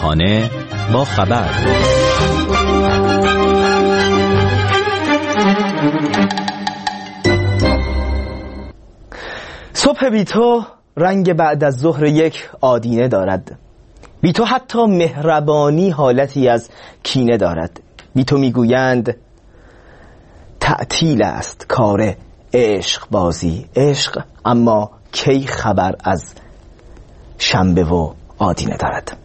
صبحانه با خبر. صبح بی تو رنگ بعد از ظهر یک آدینه دارد. بی تو حتی مهربانی حالتی از کینه دارد. بی تو میگویند تعطیل است کار عشق بازی. عشق اما کی خبر از شنبه و آدینه دارد.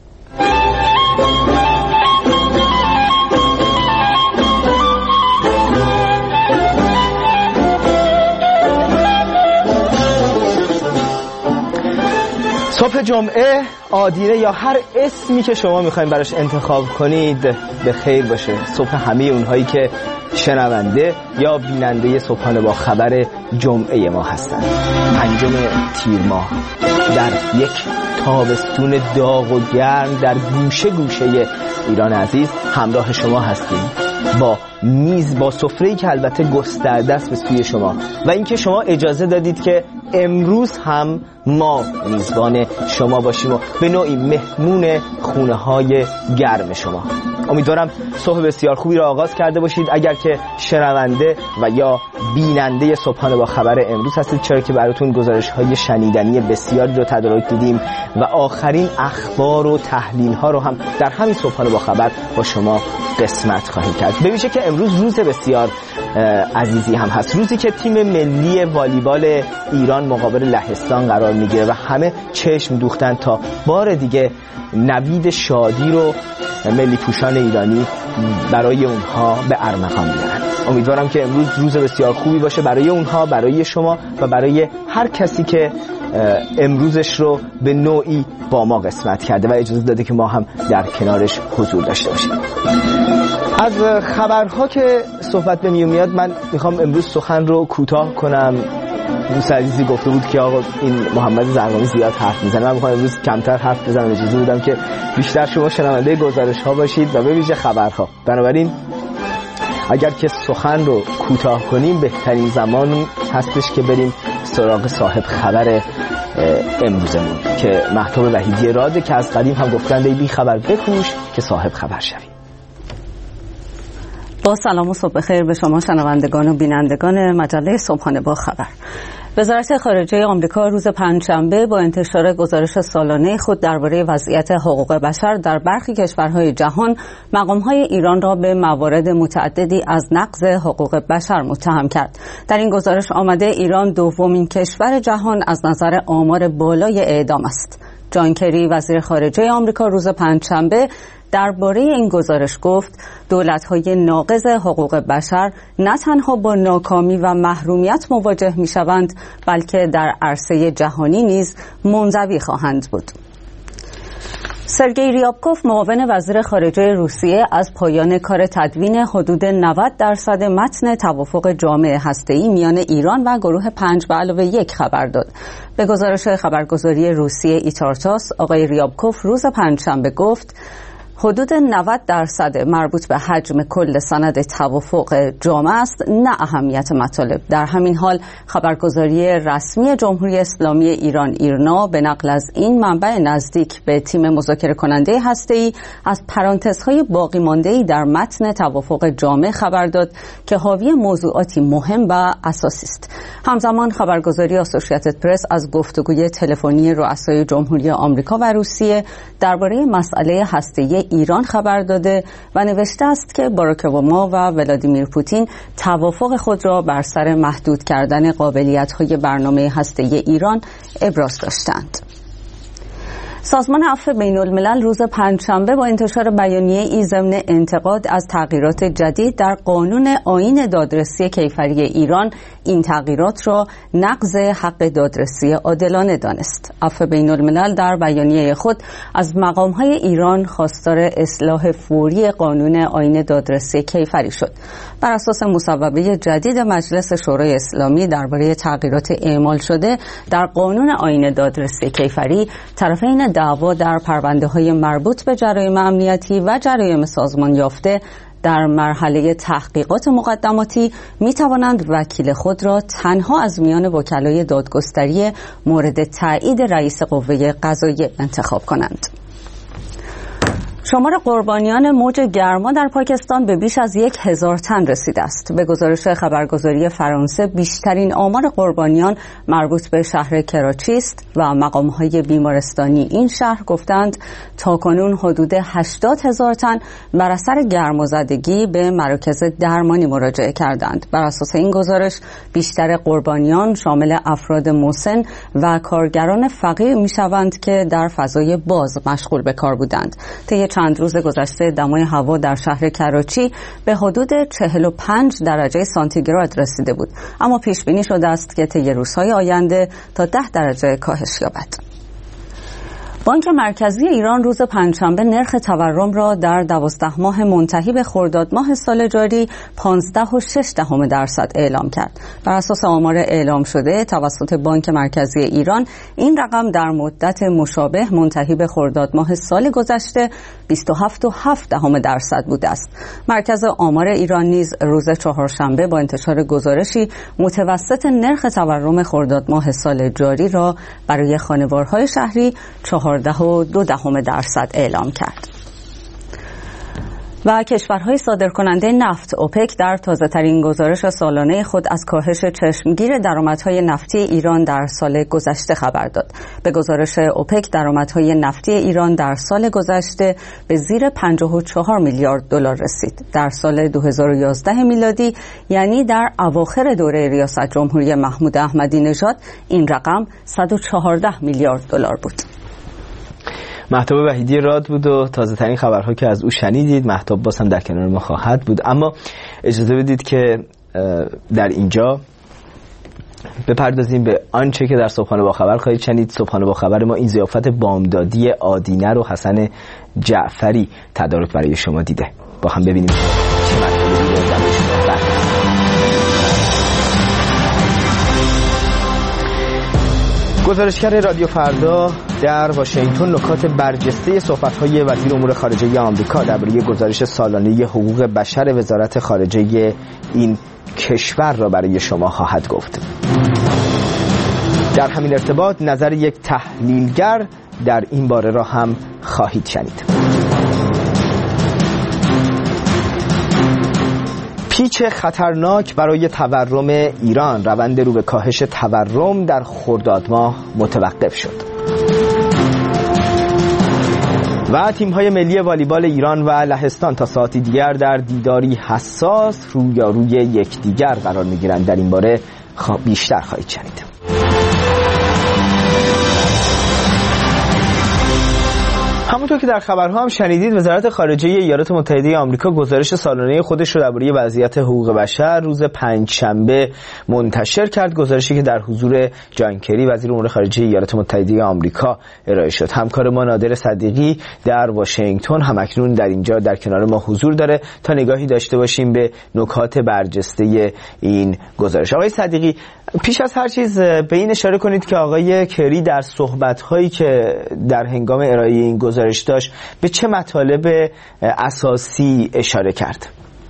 صبح جمعه، آدینه یا هر اسمی که شما میخواین براش انتخاب کنید به خیر باشه. صبح همه اونهایی که شنونده یا بیننده صبحانه با خبر جمعه ما هستند. 5 تیر ماه در یک تابستون داغ و گرم در گوشه گوشه ایران عزیز همراه شما هستیم، با میز، با سفره‌ای که البته گسترده است به سوی شما، و اینکه شما اجازه دادید که امروز هم ما میزبان شما باشیم و به نوعی مهمون خونه‌های گرم شما. امیدوارم صبح بسیار خوبی را آغاز کرده باشید. اگر که شنونده و یا بیننده صبحانه با خبر امروز هستید، چرا که براتون گزارش‌های شنیدنی بسیاری رو تدارک دیدیم و آخرین اخبار و تحلیل‌ها رو هم در همین صبحانه با خبر با شما قسمت خواهیم کرد. به ویژه که امروز روز بسیار عزیزی هم هست، روزی که تیم ملی والیبال ایران مقابل لهستان قرار میگیره و همه چشم دوختن تا بار دیگه نوید شادی رو ملی پوشان ایرانی برای اونها به ارمغان بیارن. امیدوارم که امروز روز بسیار خوبی باشه برای اونها، برای شما و برای هر کسی که امروزش رو به نوعی با ما قسمت کرده و اجازه داده که ما هم در کنارش حضور داشته باشیم. از خبرها که صحبت به میاد، من میخوام امروز سخن رو کوتاه کنم. دوست عزیزی گفته بود که آقا این محمد زرقامی زیاد حرف میزنه. من میخوام امروز کمتر حرف بزنم. اجازه بودم که بیشتر شما شنونده گزارش ها باشید و به ویژه خبرها. بنابراین اگر که سخن رو کوتاه کنیم، بهترین زمان هستش که بریم سراغ صاحب خبر امروزمون که مهتاب وحیدی راده، که از قدیم هم گفتند ای بی خبر بکوش که صاحب خبر شوی. با سلام و صبح خیر به شما شنوندگان و بینندگان مجله صبحانه با خبر. وزارت خارجه آمریکا روز پنجشنبه با انتشار گزارش سالانه خود درباره وضعیت حقوق بشر در برخی کشورهای جهان، مقام‌های ایران را به موارد متعددی از نقض حقوق بشر متهم کرد. در این گزارش آمده ایران دومین کشور جهان از نظر آمار بالای اعدام است. جان کری وزیر خارجه آمریکا روز پنجشنبه درباره این گزارش گفت دولت‌های ناقض حقوق بشر نه تنها با ناکامی و محرومیت مواجه می‌شوند، بلکه در عرصه جهانی نیز منزوی خواهند بود. سرگئی ریابکوف معاون وزیر خارجه روسیه از پایان کار تدوین حدود 90% متن توافق جامع هسته‌ای میان ایران و گروه 5+1 خبر داد. به گزارش خبرگزاری روسیه ایتارتاس، آقای ریابکوف روز پنجشنبه گفت حدود 90% مربوط به حجم کل سند توافق جامع است، نه اهمیت مطالب. در همین حال خبرگزاری رسمی جمهوری اسلامی ایران ایرنا به نقل از این منبع نزدیک به تیم مذاکره کننده هسته‌ای از پرانتزهای باقی مانده‌ای در متن توافق جامع خبر داد که حاوی موضوعاتی مهم و اساسی است. همزمان خبرگزاری آسوشییتد پرس از گفتگوی تلفنی رؤسای جمهوری آمریکا و روسیه درباره مسئله هسته‌ای ایران خبر داده و نوشته است که باراک اوباما و ولادیمیر پوتین توافق خود را بر سر محدود کردن قابلیت‌های برنامه هسته‌ای ایران ابراز داشتند. سازمان عفو بین‌الملل روز پنجشنبه با انتشار بیانیه‌ای ضمن انتقاد از تغییرات جدید در قانون آیین دادرسی کیفری ایران این تغییرات را نقض حق دادرسی عادلانه دانست. عفو بین‌الملل در بیانیه خود از مقام‌های ایران خواستار اصلاح فوری قانون آیین دادرسی کیفری شد. بر اساس مصوبه جدید مجلس شورای اسلامی درباره تغییرات اعمال شده در قانون آیین دادرسی کیفری، طرفین دعوا در پرونده‌های مربوط به جرایم امنیتی و جرایم سازمان یافته در مرحله تحقیقات مقدماتی می توانند وکیل خود را تنها از میان وکلای دادگستری مورد تایید رئیس قوه قضاییه انتخاب کنند. شمار قربانیان موج گرما در پاکستان به بیش از 1000 تن رسیده است. به گزارش خبرگزاری فرانسه بیشترین آمار قربانیان مربوط به شهر کراچی است و مقام‌های بیمارستانی این شهر گفتند تاکنون حدود 80,000 تن بر اثر گرمازدگی به مراکز درمانی مراجعه کردند. بر اساس این گزارش بیشتر قربانیان شامل افراد مسن و کارگران فقیر می‌شوند که در فضای باز مشغول به کار بودند. طی چند روز گذشته دمای هوا در شهر کراچی به حدود 45 درجه سانتیگراد رسیده بود، اما پیش بینی شده است که طی روزهای آینده تا 10 درجه کاهش یابد. بانک مرکزی ایران روز پنجشنبه نرخ تورم را در 12 ماه منتهی به خرداد ماه سال جاری 15.6% اعلام کرد. بر اساس آمار اعلام شده توسط بانک مرکزی ایران این رقم در مدت مشابه منتهی به خرداد ماه سال گذشته 27.7% بوده است. مرکز آمار ایران نیز روز چهارشنبه با انتشار گزارشی متوسط نرخ تورم خرداد ماه سال جاری را برای خانوارهای شهری 14.2% اعلام کرد. و کشورهای صادرکننده نفت اوپک در تازه‌ترین گزارش سالانه خود از کاهش چشمگیر درآمدهای نفتی ایران در سال گذشته خبر داد. به گزارش اوپک درآمدهای نفتی ایران در سال گذشته به زیر 54 میلیارد دلار رسید. در سال 2011 میلادی، یعنی در اواخر دوره ریاست جمهوری محمود احمدی نژاد، این رقم 114 میلیارد دلار بود. مهتاب وحیدی راد بود و تازه ترین خبرها که از او شنیدید. مهتاب باز هم در کنار ما خواهد بود، اما اجازه بدید که در اینجا بپردازیم به آنچه که در صبحانه با خبر خواهید شنید. صبحانه با خبر ما این ضیافت بامدادی آدینه رو حسن جعفری تدارک برای شما دیده. با هم ببینیم چه مطلبی رو در شما گزارشگر رادیو فردا در واشنگتن نکات برجسته صحبت‌های وزیر امور خارجه آمریکا درباره گزارش سالانه حقوق بشر وزارت خارجه این کشور را برای شما خواهد گفت. در همین ارتباط نظر یک تحلیلگر در این باره را هم خواهید شنید. پیچ خطرناک برای تورم ایران. روند رو به کاهش تورم در خرداد ماه متوقف شد. و تیم‌های ملی والیبال ایران و لهستان تا ساعتی دیگر در دیداری حساس رویاروی یکدیگر قرار می‌گیرند. در این باره بیشتر خواهید شنید. همونطور که در خبرها هم شنیدید، وزارت خارجه ایالات متحده آمریکا گزارش سالانه خودش رو درباره وضعیت حقوق بشر روز پنجشنبه منتشر کرد. گزارشی که در حضور جان کری وزیر امور خارجه ایالات متحده آمریکا ارائه شد. همکار ما نادر صدیقی در واشنگتن همکنون در اینجا در کنار ما حضور داره تا نگاهی داشته باشیم به نکات برجسته این گزارش. آقای صدیقی، پیش از هر چیز به این اشاره کنید که آقای کری در صحبت‌هایی که در هنگام ارائه این گزارش داشت به چه مطالب اساسی اشاره کرد؟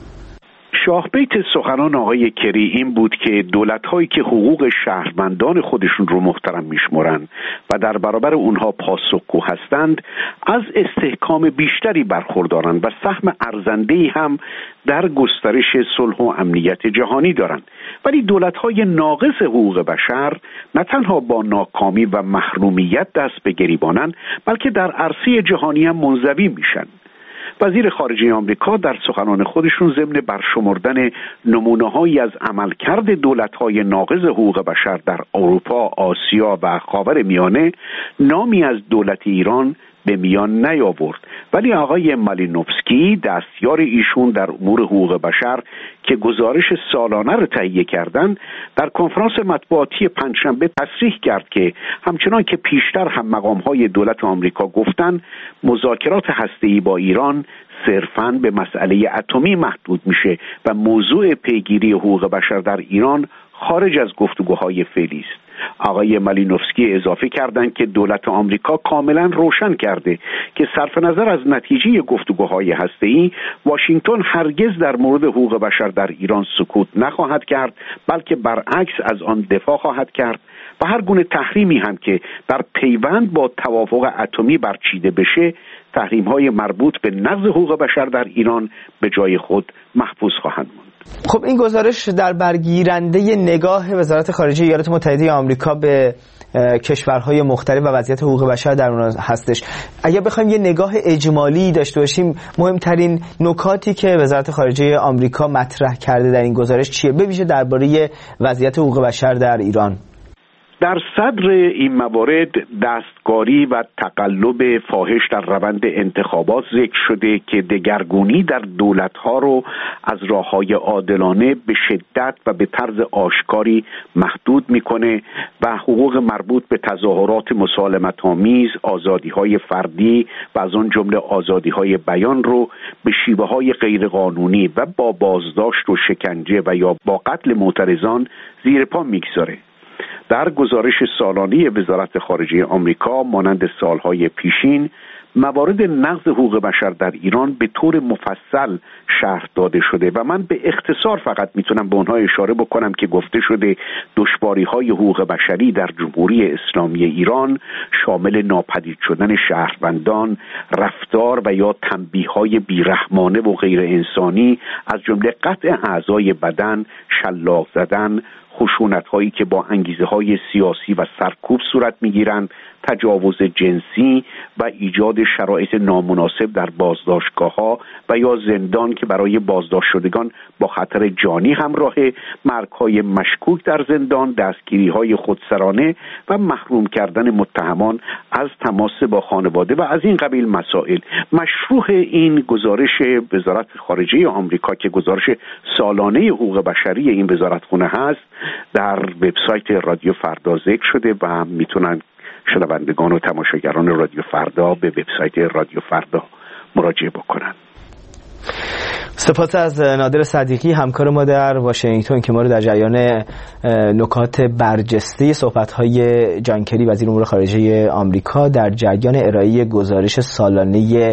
شاهبیت سخنان آقای کری این بود که دولت‌هایی که حقوق شهروندان خودشون رو محترم میشمرن و در برابر اونها پاسخگو هستند از استحکام بیشتری برخوردارن و سهم ارزنده‌ای هم در گسترش صلح و امنیت جهانی دارند. ولی دولت‌های ناقص حقوق بشر نه تنها با ناکامی و محرومیت دست به گریبانن، بلکه در عرصه جهانی هم منزوی میشن. وزیر خارجه آمریکا در سخنان خودشون ضمن برشمردن نمونه‌هایی از عملکرد دولت‌های ناقض حقوق بشر در اروپا، آسیا و خاورمیانه نامی از دولت ایران به میان نیاورد، ولی آقای مالینوفسکی دستیار ایشون در امور حقوق بشر که گزارش سالانه را تهیه کردند در کنفرانس مطبوعاتی پنجشنبه تصریح کرد که همچنان که پیشتر هم مقام‌های دولت آمریکا گفتند مذاکرات هسته‌ای با ایران صرفاً به مسئله اتمی محدود میشه و موضوع پیگیری حقوق بشر در ایران خارج از گفتگوهای فعلی است. آقای مالینوفسکی اضافه کردند که دولت آمریکا کاملا روشن کرده که صرف نظر از نتیجه گفتگوهای هسته‌ای واشنگتن هرگز در مورد حقوق بشر در ایران سکوت نخواهد کرد، بلکه برعکس از آن دفاع خواهد کرد و هر گونه تحریمی هم که در پیوند با توافق اتمی برچیده بشه، تحریم‌های مربوط به نقض حقوق بشر در ایران به جای خود محفوظ خواهند ماند. خب این گزارش در برگیرنده نگاه وزارت خارجه ایالات متحده آمریکا به کشورهای مختلف و وضعیت حقوق بشر در اونها هستش. اگر بخوایم یه نگاه اجمالی داشته باشیم، مهمترین نکاتی که وزارت خارجه آمریکا مطرح کرده در این گزارش چیه؟ به ویژه درباره وضعیت حقوق بشر در ایران. در صدر این موارد دستکاری و تقلب فاحش در روند انتخابات ذکر شده که دگرگونی در دولت‌ها رو از راه‌های عادلانه به شدت و به طرز آشکاری محدود می‌کنه و حقوق مربوط به تظاهرات مسالمت‌آمیز، آزادی‌های فردی و از آن جمله آزادی‌های بیان رو به شیوه‌های غیرقانونی و با بازداشت و شکنجه و یا با قتل معترضان زیر پا می‌گذاره. در گزارش سالانه وزارت خارجه آمریکا مانند سالهای پیشین موارد نقض حقوق بشر در ایران به طور مفصل شرح داده شده و من به اختصار فقط میتونم به اونها اشاره بکنم که گفته شده دشواری‌های حقوق بشری در جمهوری اسلامی ایران شامل ناپدید شدن شهروندان، رفتار و یا تنبیه‌های بیرحمانه و غیر انسانی از جمله قطع اعضای بدن، شلاق زدن، خشونت‌هایی که با انگیزه‌های سیاسی و سرکوب صورت می‌گیرند، تجاوز جنسی و ایجاد شرایط نامناسب در بازداشتگاه‌ها و یا زندان که برای بازداشت شدگان با خطر جانی همراهه، مرگ‌های مشکوک در زندان، دستگیری‌های خودسرانه و محروم کردن متهمان از تماس با خانواده و از این قبیل مسائل. مشروح این گزارش وزارت خارجه آمریکا که گزارش سالانه حقوق بشری این وزارتخونه هست در وبسایت رادیو فردا ذکر شده و میتونن شنوندگان و تماشاگران رادیو فردا به وبسایت رادیو فردا مراجعه بکنن. سپاس از نادر صدیقی همکار ما در واشنگتن که ما رو در جریان نکات برجسته صحبت‌های جان کری وزیر امور خارجه آمریکا در جریان ارائه گزارش سالانه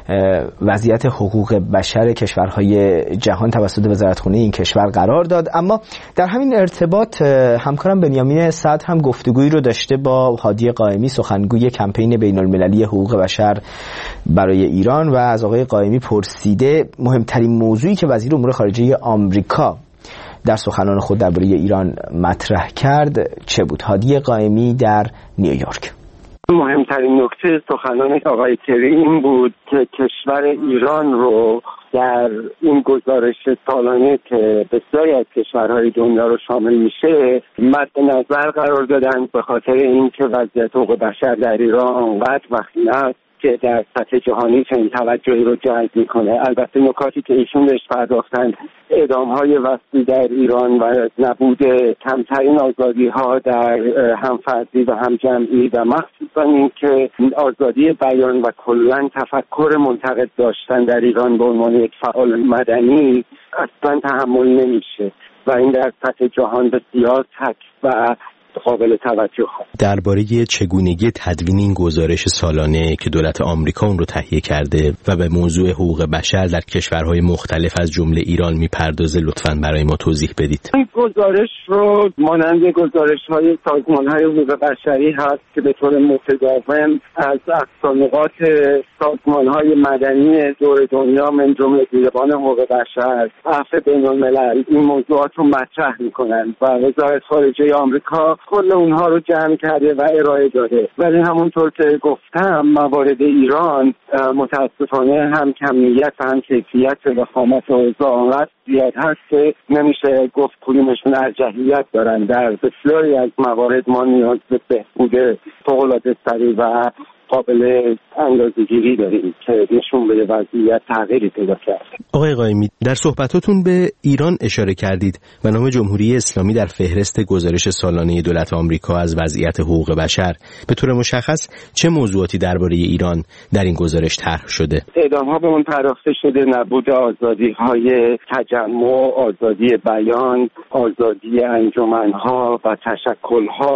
وضعیت حقوق بشر کشورهای جهان توسط وزارتخونه این کشور قرار داد. اما در همین ارتباط همکارم بنیامین صدر هم گفتگویی رو داشته با هادی قائمی سخنگوی کمپین بین‌المللی حقوق بشر برای ایران و از آقای قائمی پرسیده مهمترین موضوعی که وزیر امور خارجه آمریکا در سخنان خود درباره ایران مطرح کرد چه بود؟ هادی قائمی در نیویورک. مهمترین نکته سخنان آقای کری این بود که کشور ایران رو در این گزارش سالانه که بسیاری از کشورهای دنیا رو شامل میشه مد نظر قرار دادن به خاطر اینکه وضعیت حقوق بشر در ایران آنقدر وخیم است که در سطح جهانی چنین توجهی رو جلب میکنه. البته نکاتی که ایشون بهش پرداختند اعدام‌های وسیع در ایران و نبود کمترین آزادی‌ها در هم فردی و هم جمعی و مخصوصا این که آزادی بیان و کلاً تفکر منتقد داشتن در ایران به عنوان یک فعال مدنی اصلا تحمل نمیشه و این در سطح جهان بسیار تک و قابل توجه هست. درباره چگونگی تدوین این گزارش سالانه که دولت آمریکا اون رو تهیه کرده و به موضوع حقوق بشر در کشورهای مختلف از جمله ایران میپردازه لطفاً برای ما توضیح بدید. این گزارش رو مانند گزارش‌های سازمان‌های حقوق بشری هست که به طور متداوم از اقصانقاط سازمان‌های مدنی دور دنیا من جمله دیوان حقوق بشر، عفو بین‌الملل این موضوعات رو مطرح می‌کنند و وزارت خارجه آمریکا کل اونها رو جمع کرده و ارائه داده. ولی همونطور که گفتم موارد ایران متاسفانه هم کمیت و هم کیفیت و خامت اوضاع آنقدر زیاد هست که نمیشه گفت کدومشون ارجحیت دارن. در بسیاری از موارد ما نیاز به بهبود فوق‌العاده سریع و قابل اندازه‌گیری داریم که نشون بده وضعیت تغییری پیدا کرده. آقای قائمی در صحبتاتون به ایران اشاره کردید و نام جمهوری اسلامی در فهرست گزارش سالانه دولت آمریکا از وضعیت حقوق بشر. به طور مشخص چه موضوعاتی درباره ایران در این گزارش طرح شده؟ اعدام‌ها به اون پرداخته شده، نبود آزادی‌های تجمع، آزادی بیان، آزادی انجمن‌ها و تشکل‌ها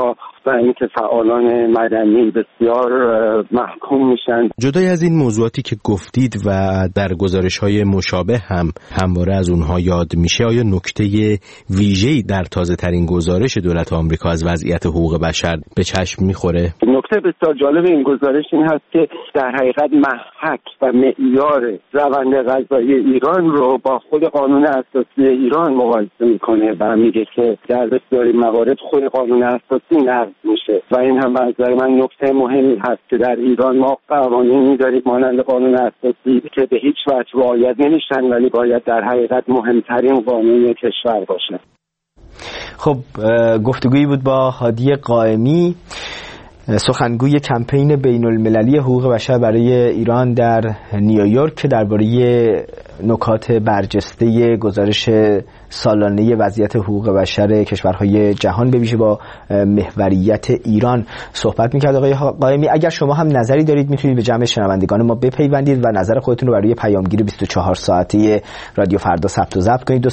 و اینکه فعالان مدنی بسیار محکوم میشن. جدای از این موضوعاتی که گفتید و در گزارش‌های مشابه هم همواره از اونها یاد میشه، آیا نکته ویژه‌ای در تازه‌ترین گزارش دولت آمریکا از وضعیت حقوق بشر به چشم میخوره؟ نکته بسیار جالب این گزارش این هست که در حقیقت محک و معیار روند قضایی ایران رو با خود قانون اساسی ایران مقایسه میکنه و میگه که در بسیاری موارد خود قانون اساسی نقض میشه و این هم از نظر من نکته مهمی هست که در ایران ما قوانینی داریم مانند قانون اساسی که به هیچ وجه رعایت نمیشن ولی باید در حقیقت مهمترین قانون کشور باشه. خب گفتگویی بود با هادی قائمی، سخنگوی کمپین بین المللی حقوق بشر برای ایران در نیویورک که درباره نکات برجسته گزارش سالانه وضعیت حقوق بشر کشورهای جهان به ویژه با محوریت ایران صحبت می‌کرد. آقای قائمی، اگر شما هم نظری دارید میتونید به جمع شنوندگان ما بپیوندید و نظر خودتون رو برای پیامگیر 24 ساعته رادیو فردا ثبت و ضبط کنید.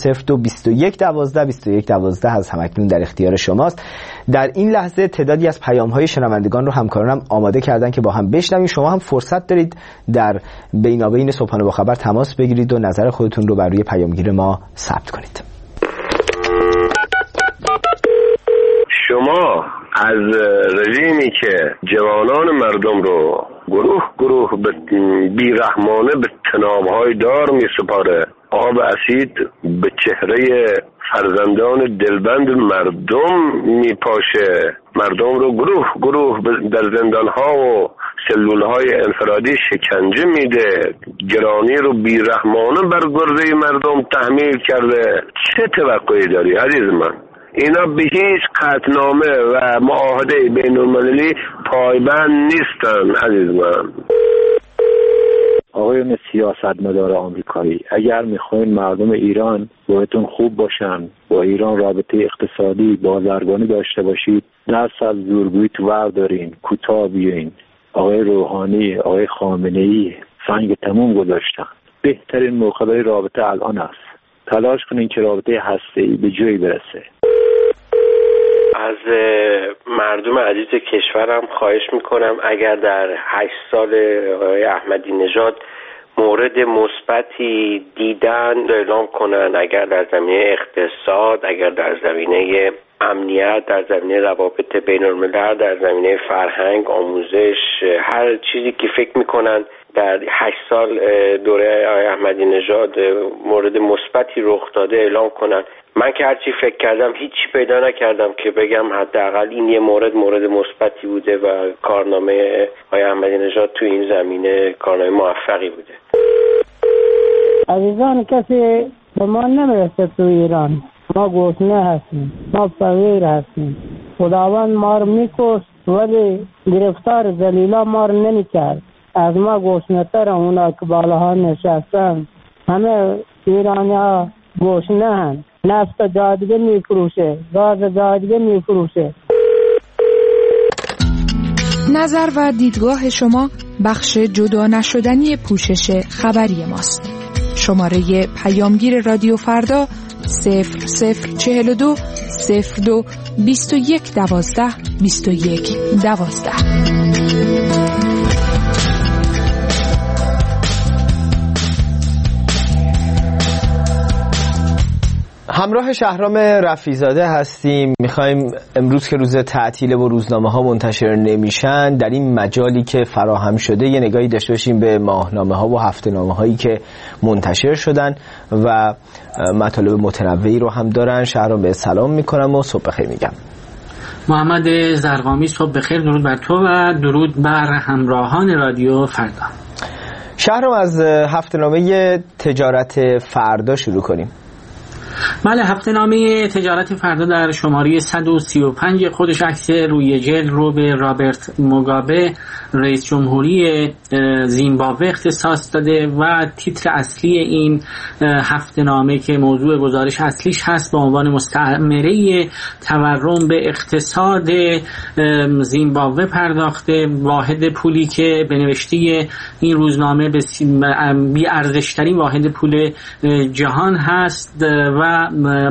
2042022112 از همکنون در اختیار شماست. در این لحظه تعدادی از پیام‌های شنوندگان رو همکارانم آماده کردن که با هم بشنویم. شما هم فرصت دارید در بینابین صبحانه با خبر تماس بگیرید و نظر خودتون رو بر روی پیامگیر ما ثبت کنید. شما از رژیمی که جوانان مردم رو گروه به بیرحمانه به طناب‌های دار می‌سپاره، آب اسید به چهره فرزندان دلبند مردم میپاشه، مردم رو گروه در زندان‌ها و سلول‌های انفرادی شکنجه میده، گرانی رو بیرحمانه بر گرده مردم تحمیل کرده، چه توقعی داری عزیز من؟ اینا به هیچ قطعنامه و معاهده بین‌المللی پایبند نیستن عزیز من. آقایون سیاستمدار آمریکایی، اگر میخواین مردم ایران باهاتون خوب باشن، با ایران رابطه اقتصادی بازرگانی داشته باشید، دست از زورگویی تو بردارین، کوتاه بیاین. آقای روحانی، آقای خامنه‌ای سنگ تموم گذاشتن. بهترین موقع رابطه الان است. تلاش کنین که رابطه هسته‌ای به جایی برسه. از مردم عزیز کشورم خواهش میکنم اگر در 8 سال آقای احمدی نژاد مورد مثبتی دیدن اعلام کنن، اگر در زمینه اقتصاد، اگر در زمینه امنیت، در زمینه روابط بین الملل، در زمینه فرهنگ، آموزش، هر چیزی که فکر میکنن در 8 سال دوره آقای احمدی نژاد مورد مثبتی رخ داده اعلام کنن. من که هرچی فکر کردم هیچی پیدا نکردم که بگم حداقل این یه مورد مثبتی بوده و کارنامه آقای احمدی نژاد تو این زمینه کارنامه موفقی بوده. عزیزان، کسی به ما نمیرسه تو ایران. ما گشنه هستیم، ما فقیر هستیم. خداوند ما رو میکشت ولی گرفتار ذلیلا ما رو نمیکرد. از ما گشنه تر اونا که بالاها نشستن. همه ایرانی ها گشنه هستند. نفت جادگه میفروشه، گاز جادگه میفروشه. نظر و دیدگاه شما بخش جدا نشدنی پوشش خبری ماست. شماره پیامگیر رادیو فردا 0042 02 21 12 21 12. همراه شهرام رفیع‌زاده هستیم. میخوایم امروز که روز تعطیل و روزنامه ها منتشر نمیشن، در این مجالی که فراهم شده یه نگاهی داشته باشیم به ماهنامه ها و هفته‌نامه هایی که منتشر شدن و مطالب متنوعی رو هم دارن. شهرام به سلام میکنم و صبح بخیر میگم. محمد زرقامی، صبح بخیر. درود بر تو و درود بر همراهان رادیو فردا. شهرام، از هفته‌نامه تجارت فردا شروع کنیم. بله، هفته‌نامه تجارت فردا در شماره 135 خودش عکس روی جلد رو به رابرت موگابه، رئیس جمهوری زیمبابوه اختصاص داده و تیتر اصلی این هفته‌نامه که موضوع گزارش اصلیش هست با عنوان مستعمره تورم به اقتصاد زیمبابوه پرداخته. واحد پولی که به نوشته این روزنامه بی ارزشترین واحد پول جهان هست و و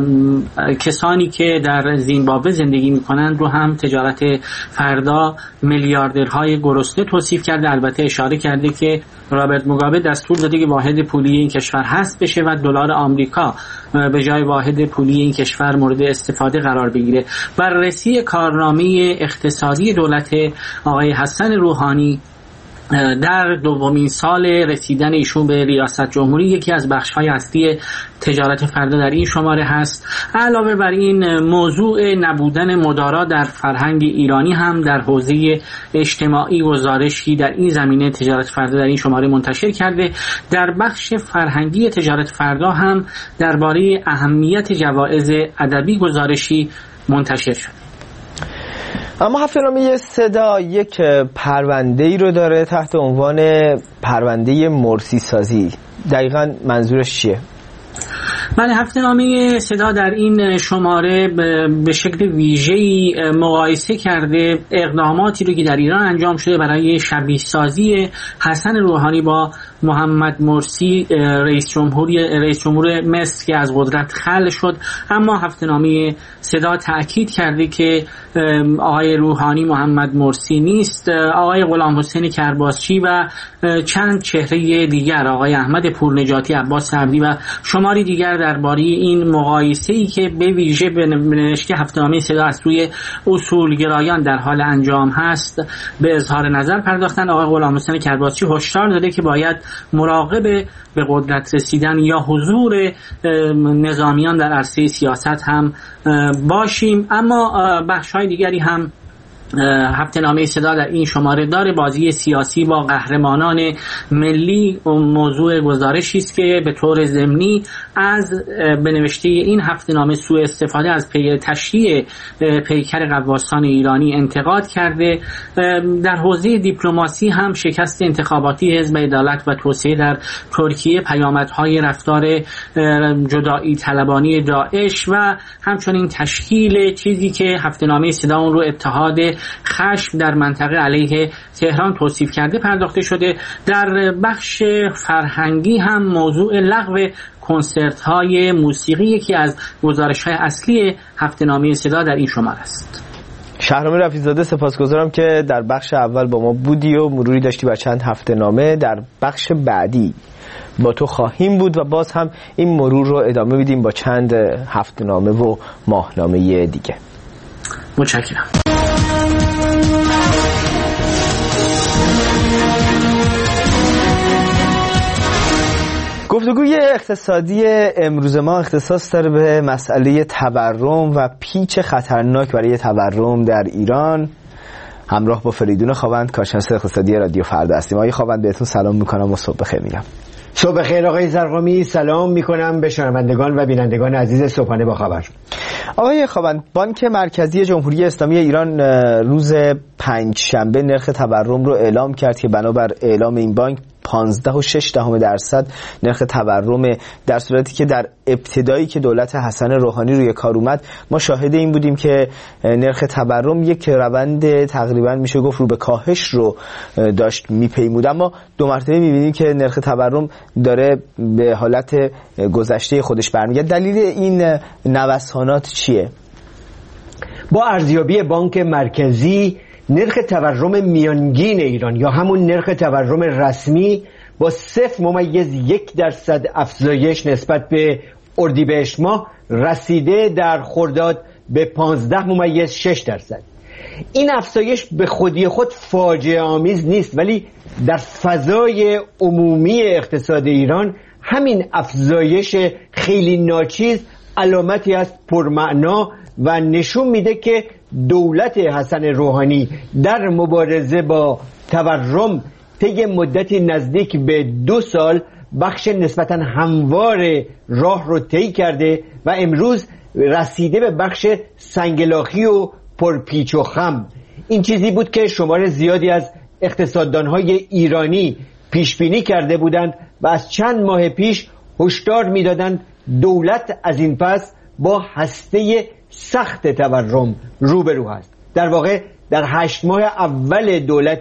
کسانی که در زیمبابوه زندگی میکنند رو هم تجارت فردا میلیاردرهای گرسنه توصیف کرده. البته اشاره کرده که رابرت موگابه دستور داده که واحد پولی این کشور حذف بشه و دلار آمریکا به جای واحد پولی این کشور مورد استفاده قرار بگیره. بررسی کارنامه اقتصادی دولت آقای حسن روحانی در دومین سال رسیدن ایشون به ریاست جمهوری یکی از بخش‌های اصلی تجارت فردا در این شماره هست. علاوه بر این موضوع نبودن مدارا در فرهنگ ایرانی هم در حوزه اجتماعی گزارشی در این زمینه تجارت فردا در این شماره منتشر کرده. در بخش فرهنگی تجارت فردا هم درباره اهمیت جوایز ادبی گزارشی منتشر شد. اما هفته‌نامه صدا یک پرونده‌ای رو داره تحت عنوان پرونده مرسی سازی. دقیقاً منظورش چیه؟ بله، هفته‌نامه صدا در این شماره به شکل ویژه‌ای مقایسه کرده اقداماتی رو که در ایران انجام شده برای شبیه سازی حسن روحانی با محمد مرسی رئیس جمهور مصر که از قدرت خلع شد. اما هفته‌نامه صدا تأکید کرده که آقای روحانی محمد مرسی نیست. آقای غلام حسین کرباسچی و چند چهره دیگر، آقای احمد پورنجاتی، عباس عبدی و شماری دیگر درباره این مقایسه‌ای که به ویژه به نوشته هفته‌نامه صدا از سوی اصولگرایان در حال انجام هست به اظهار نظر پرداختن. آقای غلام حسین کرباسچی هشدار داده که باید مراقب به قدرت رسیدن یا حضور نظامیان در عرصه سیاست هم باشیم. اما بخش‌های دیگری هم هفته‌نامه صدا در این شماره داره. بازی سیاسی با قهرمانان ملی موضوع گزارشی است که به طور ضمنی از به نوشته این هفته‌نامه سوء استفاده از تشریع پیکر غواصان ایرانی انتقاد کرده. در حوزه دیپلماسی هم شکست انتخاباتی حزب عدالت و توسعه در ترکیه، پیامدهای رفتار جدایی طلبانی داعش و همچنین تشکیل چیزی که هفته‌نامه صدا اون رو اتحاد خشم در منطقه علیه تهران توصیف کرده پرداخته شده. در بخش فرهنگی هم موضوع لغو کنسرت های موسیقی یکی از گزارش های اصلی هفته‌نامه صدا در این شماره است. شهرام رفیع‌زاده، سپاسگزارم که در بخش اول با ما بودی و مروری داشتی بر چند هفته‌نامه. در بخش بعدی با تو خواهیم بود و باز هم این مرور رو ادامه میدیم با چند هفته‌نامه و ماهنامه دیگه. متشکرم. گفتگوی اقتصادی امروز ما اختصاص داره به مسئله تورم و پیچ خطرناک برای تورم در ایران. همراه با فریدون خاوند، کارشناس اقتصادی رادیو فردا هستیم. آقای خاوند، بهتون سلام میکنم و صبح بخیر میگم. صبح بخیر آقای زرقامی، سلام میکنم به شنوندگان و بینندگان عزیز صبحانه با خبر. آقای خاوند، بانک مرکزی جمهوری اسلامی ایران روز پنجشنبه نرخ تورم رو اعلام کرد که بنابر اعلام این بانک 15.6% نرخ تورم، در صورتی که در ابتدایی که دولت حسن روحانی روی کار اومد ما شاهد این بودیم که نرخ تورم یک روند تقریبا میشه گفت رو به کاهش رو داشت میپیمود. اما دو مرتبه میبینیم که نرخ تورم داره به حالت گذشته خودش برمیگرده. دلیل این نوسانات چیه؟ با ارزیابی بانک مرکزی نرخ تورم میانگین ایران یا همون نرخ تورم رسمی با 0.1% افزایش نسبت به اردیبهشت ماه رسیده در خرداد به 15.6%. این افزایش به خودی خود فاجعه آمیز نیست، ولی در فضای عمومی اقتصاد ایران همین افزایش خیلی ناچیز علامتی از پرمعنا و نشون میده که دولت حسن روحانی در مبارزه با تورم طی مدتی نزدیک به 2 سال بخش نسبتاً هموار راه رو طی کرده و امروز رسیده به بخش سنگلاخی و پرپیچ و خم. این چیزی بود که شمار زیادی از اقتصاددانهای ایرانی پیش بینی کرده بودند و از چند ماه پیش هشدار میدادند دولت از این پس با هسته سخت تورم روبرو است. در واقع در 8 ماه اول دولت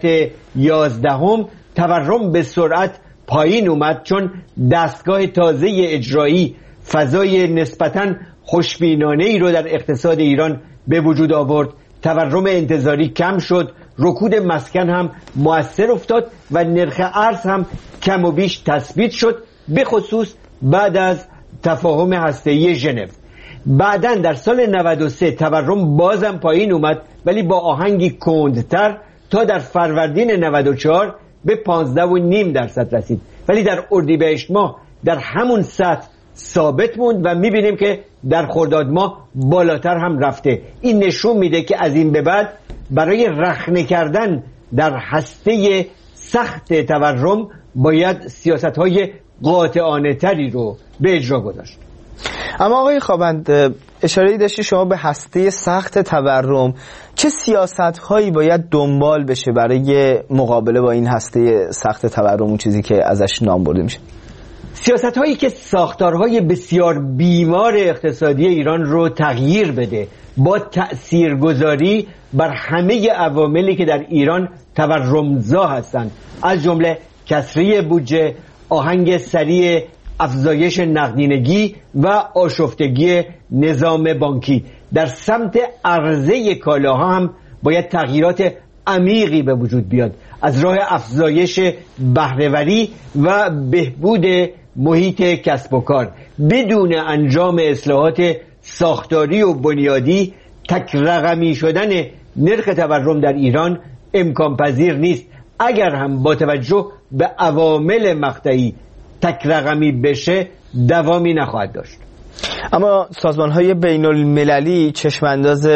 11 تورم به سرعت پایین اومد، چون دستگاه تازه اجرایی فضای نسبتاً خوشبینانه ای رو در اقتصاد ایران به وجود آورد. تورم انتظاری کم شد، رکود مسکن هم مؤثر افتاد و نرخ ارز هم کم و بیش تثبیت شد، به خصوص بعد از تفاهم هسته‌ای ژنو. بعداً در سال 93 تورم بازم پایین اومد، ولی با آهنگی کندتر تا در فروردین 94 به 15.5% رسید، ولی در اردیبهشت ماه در همون سطح ثابت موند و میبینیم که در خرداد ماه بالاتر هم رفته. این نشون میده که از این به بعد برای رخنه کردن در هسته سخت تورم باید سیاست‌های قاطعانه تری رو به اجرا گذاشت. اما آقای خوابند، اشاره‌ای داشتی شما به هسته سخت تورم، چه سیاست‌هایی باید دنبال بشه برای مقابله با این هسته سخت تورم، اون چیزی که ازش نام برده میشه؟ سیاست‌هایی که ساختارهای بسیار بیمار اقتصادی ایران رو تغییر بده، با تأثیرگذاری بر همه عواملی که در ایران تورمزا هستند، از جمله کسری بودجه، آهنگ سریع افزایش نقدینگی و آشفتگی نظام بانکی. در سمت عرضه کالاها هم باید تغییرات عمیقی به وجود بیاد، از راه افزایش بهره‌وری و بهبود محیط کسب و کار. بدون انجام اصلاحات ساختاری و بنیادی، تک رقمی شدن نرخ تورم در ایران امکان پذیر نیست. اگر هم با توجه به عوامل مقطعی تک رقمی بشه، دوامی نخواهد داشت. اما سازمان‌های بین‌المللی چشمانداز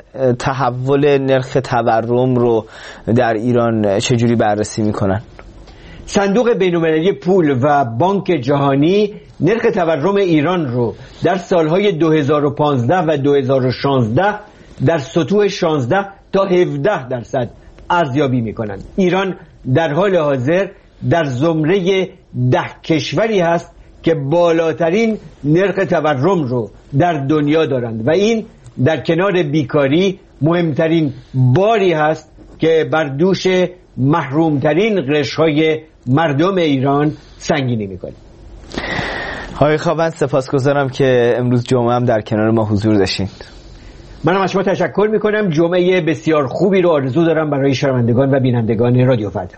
تحول نرخ تورم رو در ایران چجوری بررسی میکنن؟ صندوق بین‌المللی پول و بانک جهانی نرخ تورم ایران رو در سالهای 2015 و 2016 در سطوح 16 تا 17% ارزیابی میکنن. ایران در حال حاضر در زمره 10 کشوری هست که بالاترین نرخ تورم رو در دنیا دارند و این در کنار بیکاری مهمترین باری هست که بر دوش محرومترین قشرهای مردم ایران سنگینی میکنه. آقای خوابند، سپاسگزارم که امروز جمعه هم در کنار ما حضور داشتین. منم از شما تشکر میکنم. جمعه بسیار خوبی رو آرزو دارم برای شنوندگان و بینندگان رادیو فردا.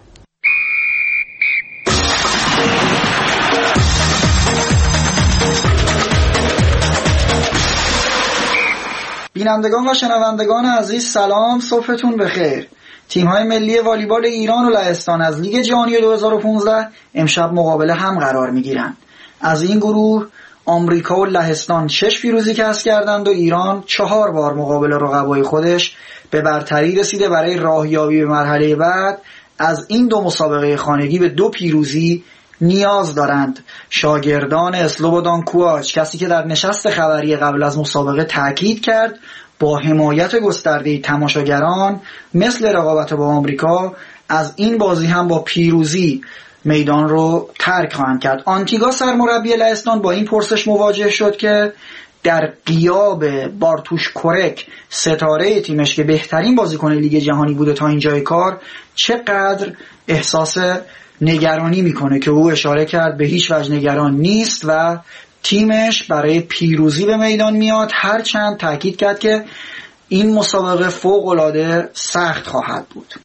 بینندگان و شنوندگان عزیز، سلام، صبحتون بخیر. تیم‌های ملی والیبال ایران و لهستان از لیگ جهانی 2015 امشب مقابله هم قرار می‌گیرند. از این گروه آمریکا و لهستان 6 پیروزی کسب کردند و ایران 4 بار مقابل رقبای خودش به برتری رسیده. برای راهیابی به مرحله بعد از این دو مسابقه خانگی به 2 پیروزی نیاز دارند. شاگردان اسلوبودان کوآچ، کسی که در نشست خبری قبل از مسابقه تاکید کرد با حمایت گسترده تماشاگران مثل رقابت با آمریکا، از این بازی هم با پیروزی میدان رو ترک خواهند کرد. آنتیگا سرمربی لهستان با این پرسش مواجه شد که در غیاب بارتوش کورک، ستاره تیمش که بهترین بازیکن لیگ جهانی بوده تا اینجای کار، چقدر احساس نگرانی میکنه، که او اشاره کرد به هیچ وجه نگران نیست و تیمش برای پیروزی به میدان میاد، هرچند تاکید کرد که این مسابقه فوق‌العاده سخت خواهد بود.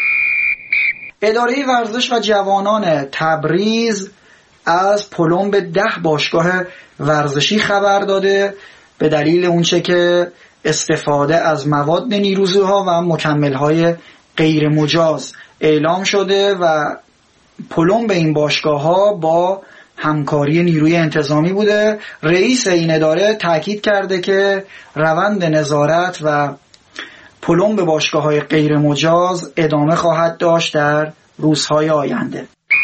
اداره ورزش و جوانان تبریز از پلمب 10 باشگاه ورزشی خبر داده به دلیل اونچه که استفاده از مواد نیروزی‌ها و مکمل‌های غیر مجاز اعلام شده و پلمب این باشگاه‌ها با همکاری نیروی انتظامی بوده. رئیس این اداره تاکید کرده که روند نظارت و پلمب باشگاه‌های غیر مجاز ادامه خواهد داشت در روزهای آینده.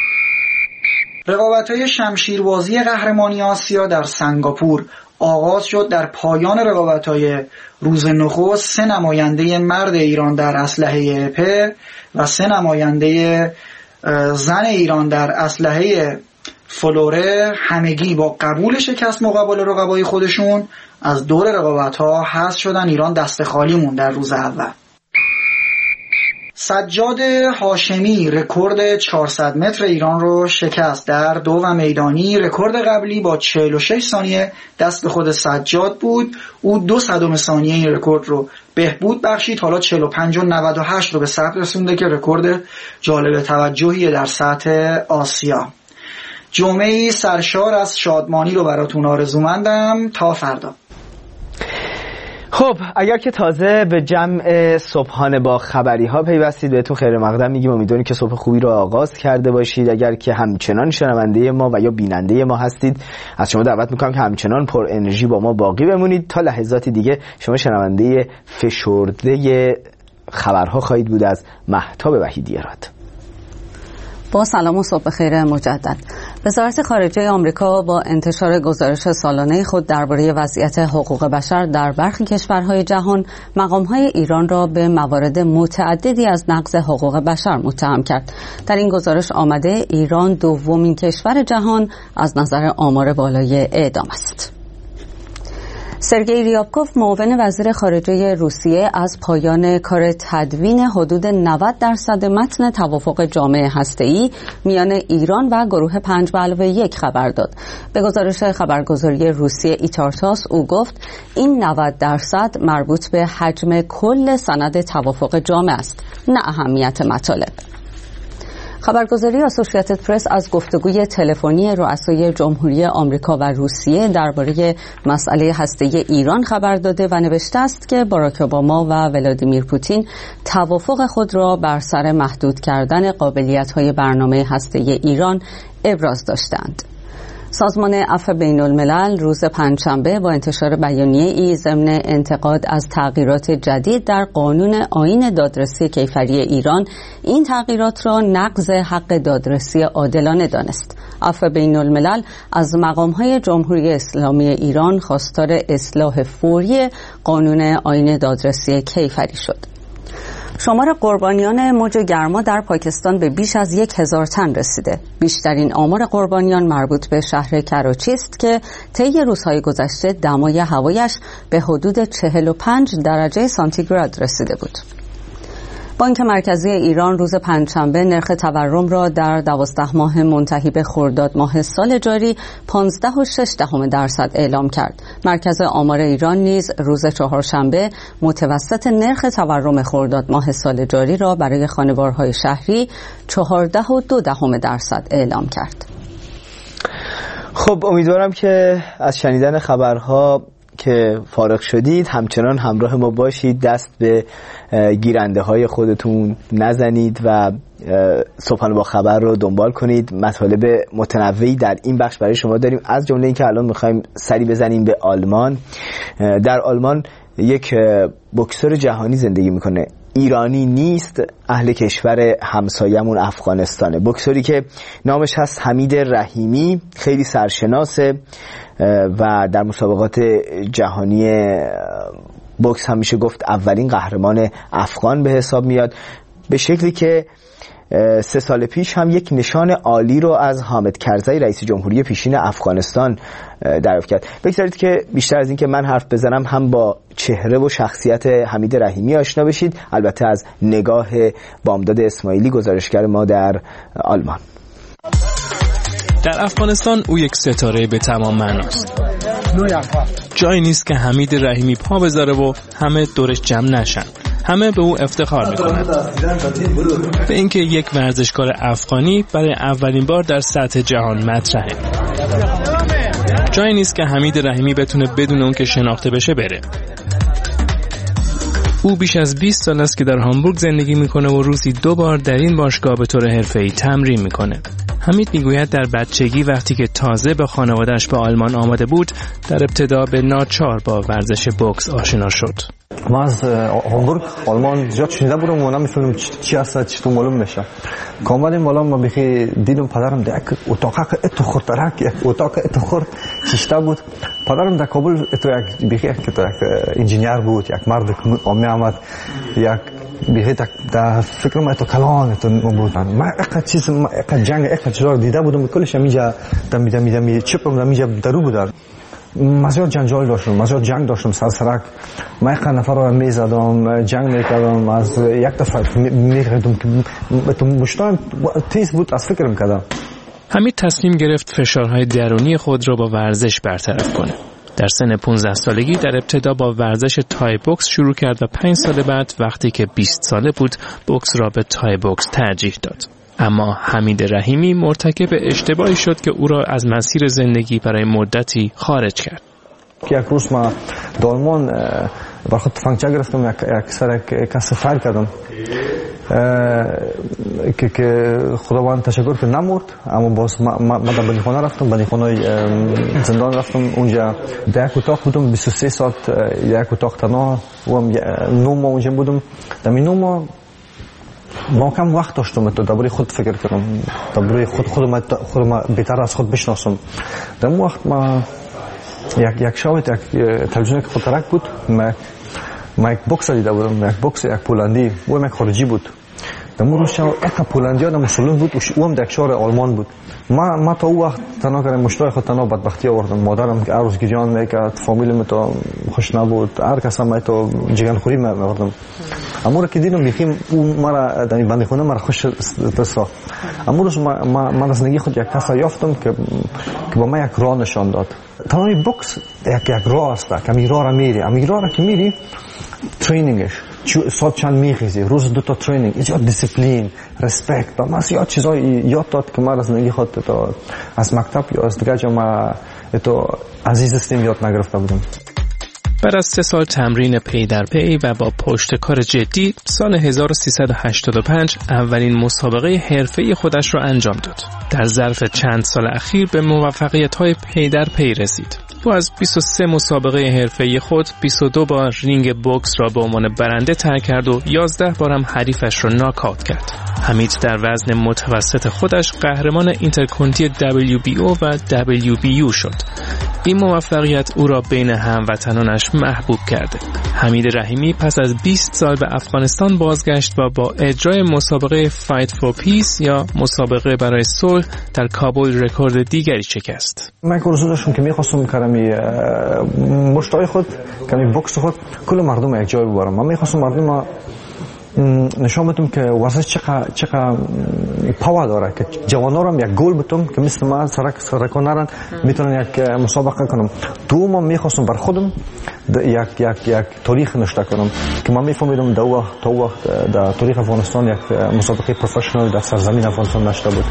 رقابت‌های شمشیربازی قهرمانی آسیا در سنگاپور آغاز شد. در پایان رقابت‌های روز نخست 3 نماینده مرد ایران در اسلحه اپ و 3 نماینده زن ایران در اسلحه فلوره همگی با قبول شکست مقابل رقبای خودشون از دور رقابت‌ها حذف شدن. ایران دست خالی موند در روز اول. سجاد هاشمی رکورد 400 متر ایران رو شکست. در دو میدانی رکورد قبلی با 46 ثانیه دست به خود سجاد بود. او 0.02 ثانیه این رکورد رو بهبود بخشید. حالا 45 و 98 رو به ثبت رسونده که رکورد جالب توجهی در سطح آسیا. جمعه‌ای سرشار از شادمانی رو براتون آرزومندم. تا فردا. خب اگر که تازه به جمع صبحانه با خبری ها پیوستید بهتون خیر مقدم میگیم. امیدواریم که صبح خوبی رو آغاز کرده باشید. اگر که همچنان شنونده ما و یا بیننده ما هستید از شما دعوت میکنم که همچنان پر انرژی با ما باقی بمونید. تا لحظات دیگه شما شنونده فشرده خبرها خواهید بود از مهتاب وحیدی‌راد. با سلام و صبح خیر مجدد. وزارت خارجه آمریکا با انتشار گزارش سالانه خود درباره وضعیت حقوق بشر در برخی کشورهای جهان، مقامهای ایران را به موارد متعددی از نقض حقوق بشر متهم کرد. در این گزارش آمده ایران دومین کشور جهان از نظر آمار بالای اعدام است. سرگئی ریابکوف معاون وزیر خارجه روسیه از پایان کار تدوین حدود 90% متن توافق جامع هسته‌ای میان ایران و گروه 5+1 خبر داد. به گزارش خبرگزاری روسیه ایتارتاس او گفت این 90% مربوط به حجم کل سند توافق جامع است، نه اهمیت مطالب. خبرگزاری آسوشییتد پرس از گفتگوی تلفنی رؤسای جمهوری آمریکا و روسیه درباره مسئله هسته‌ای ایران خبر داده و نوشته است که باراک اوباما و ولادیمیر پوتین توافق خود را بر سر محدود کردن قابلیت‌های برنامه هسته‌ای ایران ابراز داشتند. سازمان عفو بین الملل روز پنجشنبه با انتشار بیانیه‌ای ضمن انتقاد از تغییرات جدید در قانون آیین دادرسی کیفری ایران این تغییرات را نقض حق دادرسی عادلانه دانست. عفو بین الملل از مقام‌های جمهوری اسلامی ایران خواستار اصلاح فوری قانون آیین دادرسی کیفری شد. شمار قربانیان موج گرما در پاکستان به بیش از 1000 تن رسیده. بیشترین آمار قربانیان مربوط به شهر کراچی است که طی روزهای گذشته دمای هوایش به حدود 45 درجه سانتیگراد رسیده بود. بانک مرکزی ایران روز پنجشنبه نرخ تورم را در 12 ماه منتهی به خرداد ماه سال جاری 15.6% اعلام کرد. مرکز آمار ایران نیز روز چهارشنبه متوسط نرخ تورم خرداد ماه سال جاری را برای خانوارهای شهری 14.2% اعلام کرد. خب امیدوارم که از شنیدن خبرها که فارغ شدید همچنان همراه ما باشید، دست به گیرنده های خودتون نزنید و صبحانه با خبر رو دنبال کنید. مطالب متنوعی در این بخش برای شما داریم، از جمله این که الان میخوایم سری بزنیم به آلمان. در آلمان یک بوکسور جهانی زندگی میکنه، ایرانی نیست، اهل کشور همسایمون افغانستانه. بوکسوری که نامش هست حمید رحیمی، خیلی سرشناسه و در مسابقات جهانی بوکس هم میشه گفت اولین قهرمان افغان به حساب میاد، به شکلی که 3 سال پیش هم یک نشان عالی رو از حامد کرزی رئیس جمهوری پیشین افغانستان دریافت کرد. بگذارید که بیشتر از این که من حرف بزنم هم با چهره و شخصیت حمید رحیمی آشنا بشید، البته از نگاه بامداد اسماعیلی گزارشگر ما در آلمان. در افغانستان او یک ستاره به تمام معناست. جایی نیست که حمید رحیمی پا بذاره و همه دورش جمع نشن. همه به او افتخار میکنند به اینکه یک ورزشکار افغانی برای اولین بار در سطح جهان مطرحه. جایی نیست که حمید رحیمی بتونه بدون اون که شناخته بشه بره. او بیش از 20 سال است که در هامبورگ زندگی میکنه و روزی 2 بار در این باشگاه به طور حرفه‌ای تمرین میکنه. حمید میگوید در بچگی وقتی که تازه به خانواده‌اش به آلمان آمده بود، در ابتدا به ناچار با ورزش بوکس آشنا شد. من از هامبورگ آلمان زیاد شنیده بودم و نمی‌دونم چی هست، چطور معلوم بشه. که اومدیم بالا ما بخی دیدم پدرم در اتاق اتو خورترک، اتاق اتو خورت شیشته بود. پدرم در کابل اتو یک بخی که تو یک انجینیر بود، یک مرد عامی آمد، یک بخی در فکرم اتو کلان اتو بود. من یک چیز یک جنگ یک چیزا دیده بودم، کلش میجا دمیده چپم میجا درو بود. مزیاد جنجال داشتم، مزیاد جنگ داشتم سرسرک. من یک نفر رو میزدم، جنگ میکردم، از یک دفعه میخوردم که مشتایم تیز بود از فکر میکردم. حمید تصمیم گرفت فشارهای درونی خود را با ورزش برطرف کنه. در سن 15 سالگی در ابتدا با ورزش تای بوکس شروع کرد و 5 سال بعد وقتی که 20 ساله بود بوکس را به تای بوکس ترجیح داد. اما حمید رحیمی مرتکب اشتباهی شد که او را از مسیر زندگی برای مدتی خارج کرد. یک روز ما دالمان بر خود تفنگچه گرفتم، یک سر کس فایل کردم که خداوند تشکر که نمرد. اما باز ما در بندیخانه رفتم، بندیخانه زندان رفتم. اونجا در یک اتاق بودم 23 ساعت، یک اتاق تنها و 9 ماه اونجا بودم. در این 9 ماه ما کم وقت داشتم تا درباره خود فکر کنم، درباره خودم بهتر از خود بشناسم. در اون وقت ما یک شاهد یک تلویزیون که خودترک بود، ما یک بوکس دیده بودم، یک بوکس یک پولندی و یک خارجی بود. در اون روز شب یک پولندی آدم مسلمان بود و هم در شهر آلمان بود. ما تا اون وقت تنها کردم مشتاق خود تنها بدبختی آوردم. مادرم که عروس گریان میکرد، فامیلم تو خوش نبود، هر کس هم تو جگرخوری می‌آوردم. اما که دیدم میخیم اون مرا در این بندیخانه مرا خوش دست. اما روز من از زندگی خود یک کس یافتم که با من یک راه نشان داد. تمام بوکس یک راه است، کمی راه را میری، امی راه را که میری ترینینگش ساعت چند میخیزی، روز 2 تا ترینینگ، ایجاد دیسیپلین، ریسپکت و مسیحات چیزای یاد داد که من از زندگی خود تا از مکتب یا از دیگه جا تو عزیز استیم یاد نگرفته بودم. بعد از 3 سال تمرین پی در پی و با پشتکار جدی سال 1385 اولین مسابقه حرفه‌ای خودش را انجام داد. در ظرف چند سال اخیر به موفقیت‌های پی در پی رسید. او از 23 مسابقه حرفه‌ای خود 22 بار رینگ بوکس را به عنوان برنده ترک کرد و 11 بار هم حریفش را ناکاوت کرد. حمید در وزن متوسط خودش قهرمان اینترکنتی WBO و WBU شد. این موفقیت او را بین هموطنانش محبوب کرده. حمید رحیمی پس از 20 سال به افغانستان بازگشت و با اجرای مسابقه فایت فور پیس یا مسابقه برای صلح در کابل رکورد دیگری شکست. من آرزو داشتم که می‌خواستم کمی مشتاق خود، کمی بوکس خود کل مردم یک جای ببرم. من می‌خواستم مردم نشان بدم که ورزش چقدر پاور داره، که جوانان هم یک گل بدم که مثل من سرکان نرن میتونن یک مسابقه کنم. دوم میخواستم بر خودم یک تاریخ نوشته کنم که من میفهمیدم تا وقت در تاریخ افغانستان یک مسابقه پروفشنال در سرزمین افغانستان نشده بود.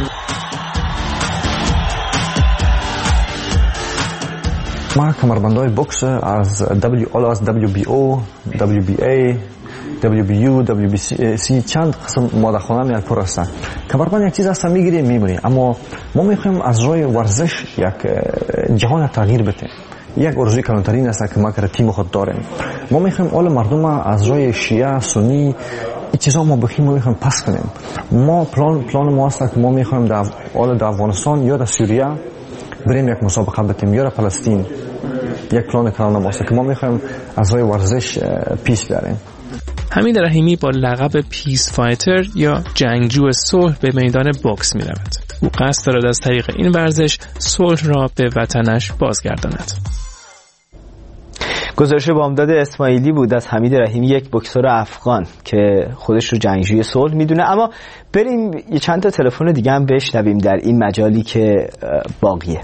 ما کمربندهای بوکس از WBO، WBA، WBU، WBC چند قسم ماده خانه یک پر هستن. کمربند یک چیز هست میگیری میمونی، اما ما میخوایم از روی ورزش یک جهان تغییر بده. یک ارزوی کلانترین است که ما که تیم خود داریم. ما میخوایم اول مردم از روی شیعه سنی این چیزا ما بخیم، ما میخوایم پس کنیم. ما پلان ما است که ما میخوایم در افغانستان یا در سوریه بریم یک مسابقه بتیم یا در فلسطین. یک پلان کلان ما است که ما میخوایم از روی ورزش پیش بیاریم. حمید رحیمی با لقب پیس فایتر یا جنگجو صلح به میدان بوکس می رود. او قصد دارد از طریق این ورزش صلح را به وطنش بازگرداند. گزارش بامداد اسماعیلی بود از حمید رحیمی، یک بوکسور افغان که خودش رو جنگجوی صلح میدونه. اما بریم یه چند تا تلفن دیگه هم بشنویم در این مجالی که باقیه.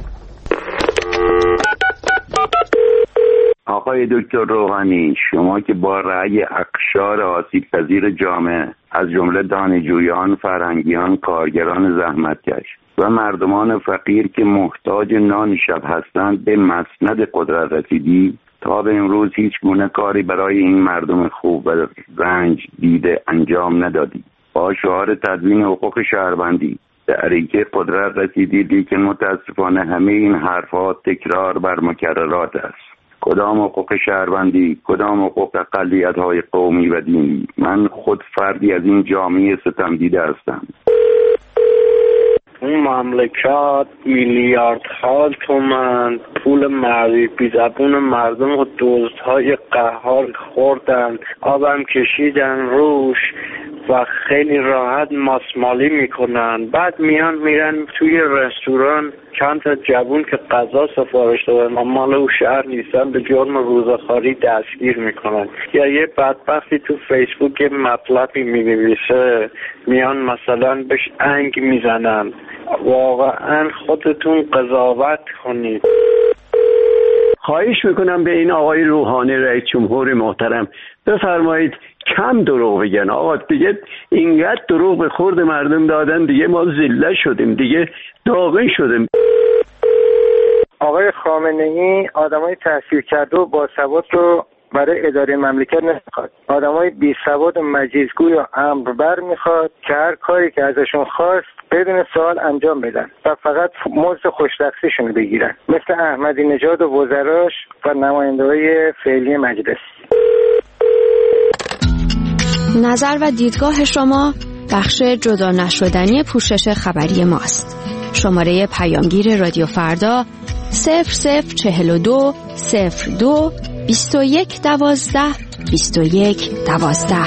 آقای دکتر روحانی، شما که با رأی اقشار آسیب پذیر جامعه از جمله دانشجویان، فرهنگیان، کارگران زحمتکش و مردمان فقیر که محتاج نان شب هستند به مسند قدرت رسیدی، تا به امروز هیچ گونه کاری برای این مردم خوب و رنج دیده انجام ندادی. با شعار تدوین حقوق شهروندی به عریکه قدرت رسیدی، لیکن متاسفانه همه این حرفها تکرار بر مکررات است. کدام حقوق شهروندی، کدام حقوق اقلیت‌های قومی و دینی؟ من خود فردی از این جامعه ستمدیده هستم. اون مملکت میلیاردها تومان پول مردی بی زبون مردم و دزدهای قهار خوردن، آبم کشیدن روش، و خیلی راحت ماسمالی میکنن. بعد میرن توی رستوران، چند تا جوون که غذا سفارش دادن اما مال اون شهر نیستن به جرم روزخواری دستگیر میکنن. یا یه بدبختی تو فیسبوک یه مطلبی مینویسه، میان مثلا بهش انگ میزنن. واقعا خودتون قضاوت کنید. خواهش میکنم به این آقای روحانی رئیس جمهور محترم بفرمایید کم دروغ بگن. آقا دیگه اینقدر دروغ به خورد مردم دادن، دیگه ما ذله شدیم، دیگه داغون شدیم. آقای خامنه‌ای آدمای تحصیل کرده و باسواد رو برای اداره مملکت نمیخواد. آدمای بی سواد و مجیزگوی و امر بر میخواد که هر کاری که ازشون خواست بدون سوال انجام بدن و فقط مزد خوش‌رقصیشون بگیرن، مثل احمدی نژاد و وزراش و نماینده‌های فعلی مجلس. نظر و دیدگاه شما بخش جدا نشدنی پوشش خبری ماست. شماره پیامگیر رادیو فردا 0042 02 21 12 21 12.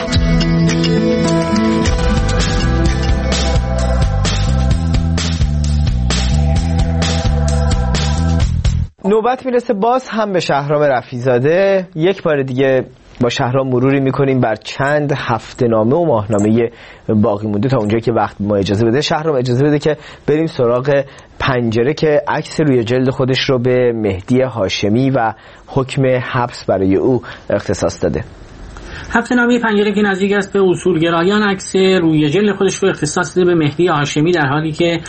نوبت میرسه باز هم به شهرام رفیع‌زاده. یک بار دیگه با شهرام مروری میکنیم بر چند هفته‌نامه و ماهنامه باقی مونده تا اونجایی که وقت ما اجازه بده. شهرام اجازه بده که بریم سراغ پنجره که عکس روی جلد خودش رو به مهدی هاشمی و حکم حبس برای او اختصاص داده. هفته‌نامه پنجره که نزدیک است به اصولگرایان عکس روی جلد خودش رو اختصاص داده به مهدی هاشمی، در حالی که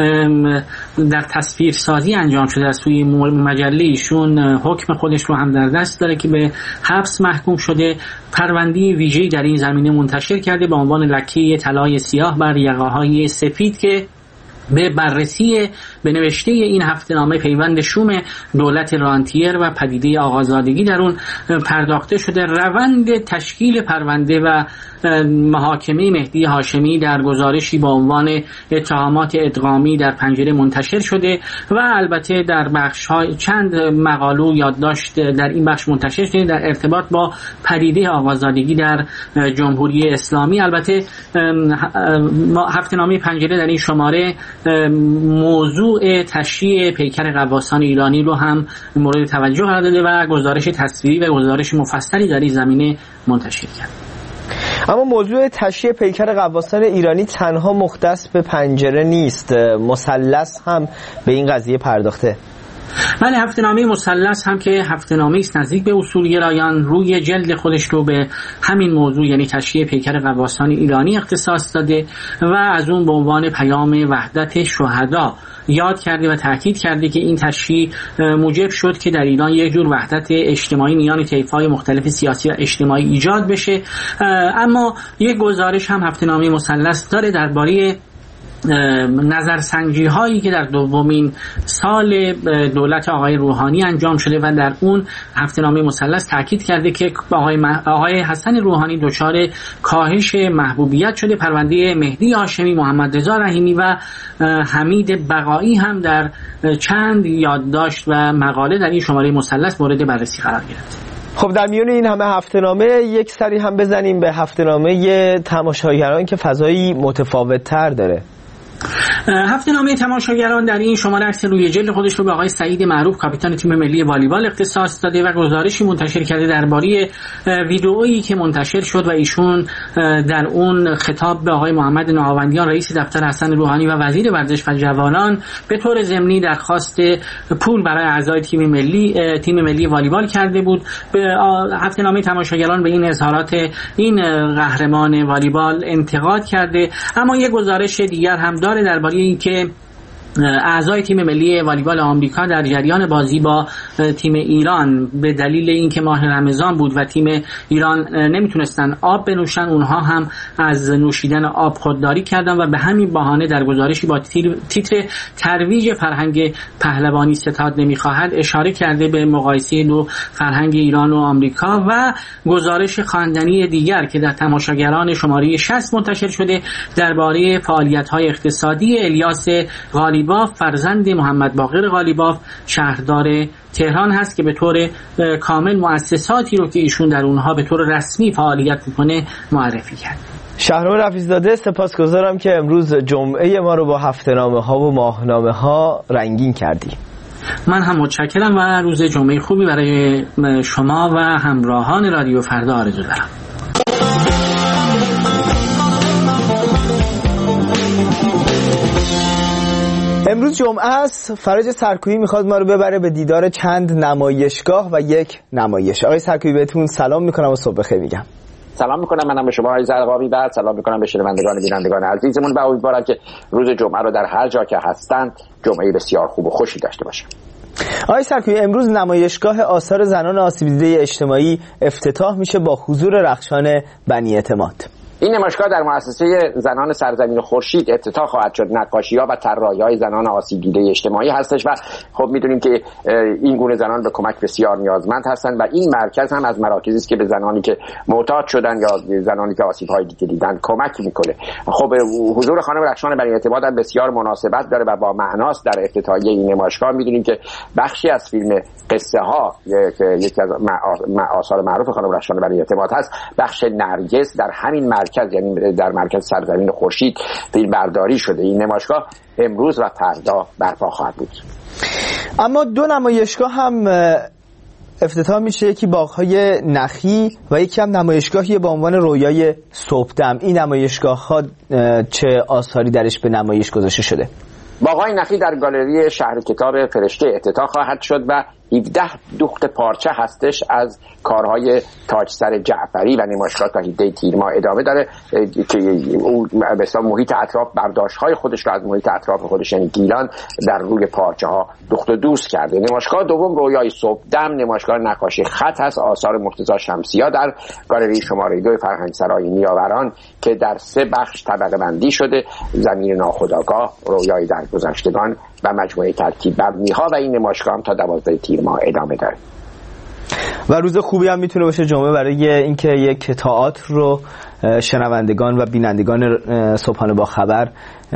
در تصویرسازی انجام شده از سوی مجله ایشون حکم خودش رو هم در دست داره که به حبس محکوم شده. پرونده ویژه‌ای در این زمینه منتشر کرده با عنوان لکه طلای سیاه بر یقه‌های سفید که به بررسی به نوشته این هفته‌نامه پیوند شوم دولت رانتیر و پدیده آقازادگی در اون پرداخته شده. روند تشکیل پرونده و محاکمه مهدی هاشمی در گزارشی با عنوان اتهامات ادغامی در پنجره منتشر شده و البته در بخش‌های چند مقاله و یادداشت در این بخش منتشر شده در ارتباط با پدیده آقازادگی در جمهوری اسلامی. البته هفته‌نامه پنجره در این شماره موضوع تشییع پیکر غواصان ایرانی رو هم مورد توجه قرار داده و گزارش تصویری و گزارش مفصلی در این زمینه منتشر کرد. اما موضوع تشییع پیکر غواصان ایرانی تنها مختص به پنجره نیست، مثلث هم به این قضیه پرداخته. بله، هفته‌نامه مثلث هم که هفته‌نامه‌ای است نزدیک به اصولگرایان روی جلد خودش رو به همین موضوع یعنی تشییع پیکر غواصان ایرانی اختصاص داده و از اون به عنوان پیام وحدت شهدا یاد کرده و تاکید کرده که این تشییع موجب شد که در ایران یک جور وحدت اجتماعی میان طیف‌های مختلف سیاسی و اجتماعی ایجاد بشه. اما یک گزارش هم هفته‌نامه مثلث داره درباره نظرسنجی هایی که در دومین سال دولت آقای روحانی انجام شده و در اون هفته‌نامه مثلث تاکید کرده که آقای حسن روحانی دچار کاهش محبوبیت شده. پرونده مهدی هاشمی، محمد رضا رحیمی و حمید بقایی هم در چند یادداشت و مقاله در این شماره مثلث مورد بررسی قرار گرفت. خب در میون این همه هفته‌نامه یک سری هم بزنیم به هفته‌نامه تماشاگران که فضایی متفاوت تر داره. هفته‌نامه تماشاگران در این شماره عکس روی جلد خودش رو به آقای سعید معروف کاپیتان تیم ملی والیبال اختصاص داده و گزارشی منتشر کرده درباره ویدئویی که منتشر شد و ایشون در اون خطاب به آقای محمد نهاوندیان رئیس دفتر حسن روحانی و وزیر ورزش و جوانان به طور ضمنی درخواست پول برای اعضای تیم ملی والیبال کرده بود. به هفته‌نامه تماشاگران به این اظهارات این قهرمان والیبال انتقاد کرده. اما یک گزارش دیگر هم داره درباره اینکه اعضای تیم ملی والیبال آمریکا در جریان بازی با تیم ایران به دلیل اینکه ماه رمضان بود و تیم ایران نمیتونستن آب بنوشن، اونها هم از نوشیدن آب خودداری کردن و به همین بهانه در گزارشی با تیتر ترویج فرهنگ پهلوانی ستاد نمیخواهد اشاره کرده به مقایسه دو فرهنگ ایران و آمریکا و گزارش خواندنی دیگر که در تماشاگران شماره 60 منتشر شده درباره فعالیت‌های اقتصادی الیاس غالیباف فرزند محمد باقر غالیباف شهردار تهران هست که به طور کامل مؤسساتی رو که ایشون در اونها به طور رسمی فعالیت میکنه معرفی کرد. شهرام رفیع‌زاده، سپاسگزارم که امروز جمعه ما رو با هفته‌نامه ها و ماهنامه ها رنگین کردی. من هم متشکرم و روز جمعه خوبی برای شما و همراهان رادیو فردا آرزو دارم. امروز جمعه است. فرج سرکویی میخواد ما رو ببره به دیدار چند نمایشگاه و یک نمایش. آقای سرکویی بهتون سلام میکنم و صبح بخیر میگم. سلام میکنم منم به شما آقای زرقاوی، بعد سلام میکنم به شنوندگان بینندگان عزیزمون و امیدوارم که روز جمعه رو در هر جا که هستند جمعه بسیار خوب و خوشی داشته باشند. آقای سرکویی، امروز نمایشگاه آثار زنان آسیب دیده اجتماعی افتتاح میشه با حضور رخشان بنی اعتماد. این نمایشگاه در مؤسسه زنان سرزمین خورشید افتتاح خواهد شد. نقاشی‌ها و طراحی‌های زنان آسیب دیده اجتماعی هستش و خب می‌دونیم که این گونه زنان به کمک بسیار نیازمند هستند و این مرکز هم از مراکزی است که به زنانی که معتاد شدن یا زنانی که آسیب‌های دیده دیدن کمک می‌کنه. خب حضور خانم رخشان بنی اعتماد هم بسیار مناسبت داره و با معناست در افتتاحیه این نمایشگاه. می‌دونیم که بخشی از فیلم قصه ها که یکی از آثار معروف خانم رخشان بنی اعتماد هست، بخش نرگس در همین مرکز، یعنی در مرکز سرزمین خورشید فیلم برداری شده. این نمایشگاه امروز و فردا برپا خواهد بود. اما دو نمایشگاه هم افتتاح میشه، یکی باغ‌های نخی و یکی هم نمایشگاهی با عنوان رویای صبحدم. این نمایشگاه ها چه آثاری درش به نمایش گذاشته شده؟ باغ‌های نخی در گالری شهر کتاب فرشته افتتاح خواهد شد و 17 دوخت پارچه هستش از کارهای تاجسر جعفری و نمایشگاه تا 17 تیر ماه ادامه داره که او مثلا محیط اطراف برداشت‌های خودش رو از محیط اطراف خودش یعنی گیلان در روی پارچه ها دوخت و دوست کرده. نمایشگاه دوم رویای صبحدم نمایشگاه نقاشی خط هست، آثار مرتضی شمسیا در گالری شماره 2 فرهنگسرای نیاوران که در 3 بخش طبقه بندی شده: زمین ناخودآگاه، رویای درگذشتگان و مجموعه ترکیب بندی‌ها و این نمایشگاه هم تا 12 تیر ماه ادامه داره. و روز خوبی هم میتونه باشه جمعه برای اینکه یک تئاتر رو شنوندگان و بینندگان صبحانه با خبر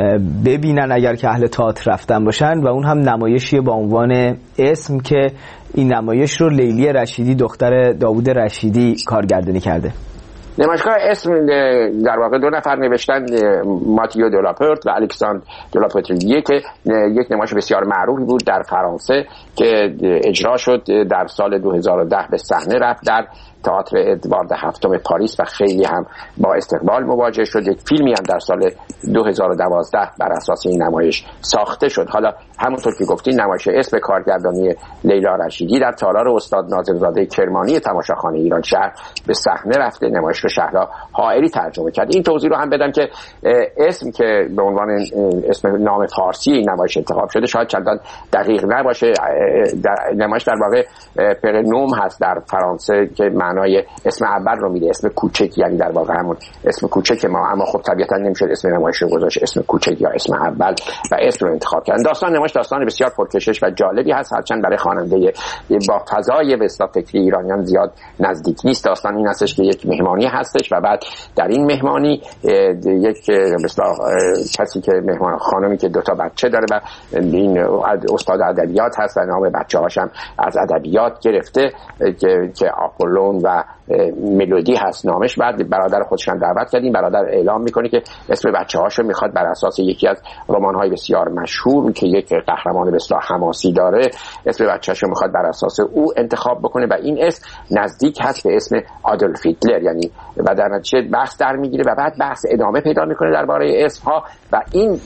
ببینن اگر که اهل تئاتر رفتن باشن، و اون هم نمایشی با عنوان اسم که این نمایش رو لیلی رشیدی دختر داوود رشیدی کارگردانی کرده. نمایشگاه اسم در واقع 2 نفر نوشتن، ماتیو دولاپورت و الکساندر دولاپورتیه، که یک نمایش بسیار معروفی بود در فرانسه که اجرا شد در سال 2010 به صحنه رفت در تئاتر ادوارد هفتم پاریس و خیلی هم با استقبال مواجه شد. یک فیلمی هم در سال 2012 بر اساس این نمایش ساخته شد. حالا همونطور که گفتین نمایش اسم کارگردانی لیلا رشیدی در تالار استاد ناظرزاده کرمانی تماشاخانه ایران شهر به صحنه رفته. نمایش رو شهلا حائری ترجمه کرد. این توضیح رو هم بدم که اسم که به عنوان اسم نام فارسی این نمایش انتخاب شده شاید چندان دقیق نباشه. نمایش در واقع پرنوم هست در فرانسه که معنای اسم اول رو میده، اسم کوچک، یعنی در واقع همون اسم کوچک ما، اما خب طبیعتا نمیشه اسم نمایش رو گذاشت اسم کوچک یا اسم اول و اسم رو انتخاب کردن. داستان نمایش داستان بسیار پرکشش و جالبی هست، هرچند برای خواننده با فضای بسیار فکری ایرانیان زیاد نزدیک نیست. داستان این هستش که یک مهمانی هستش و بعد در این مهمانی یک مثلا کسی که مهمان خانمی که 2 تا بچه داره و این استاد ادبیات هست و نام بچه‌هاش هم از ادبیات گرفته که آپولون و ملودی هست نامش. بعد برادر خودش هم دعوت کردیم، برادر اعلام میکنه که اسم بچه‌هاشو میخواد بر اساس یکی از رمان‌های بسیار مشهور که یک قهرمان بسیار حماسی داره، اسم بچه‌هاشو میخواد بر اساس او انتخاب بکنه و این اسم نزدیک هست به اسم آدولف هیتلر، یعنی و در نتیجه بحث در میگیره و بعد بحث ادامه پیدا میکنه درباره اسم‌ها و این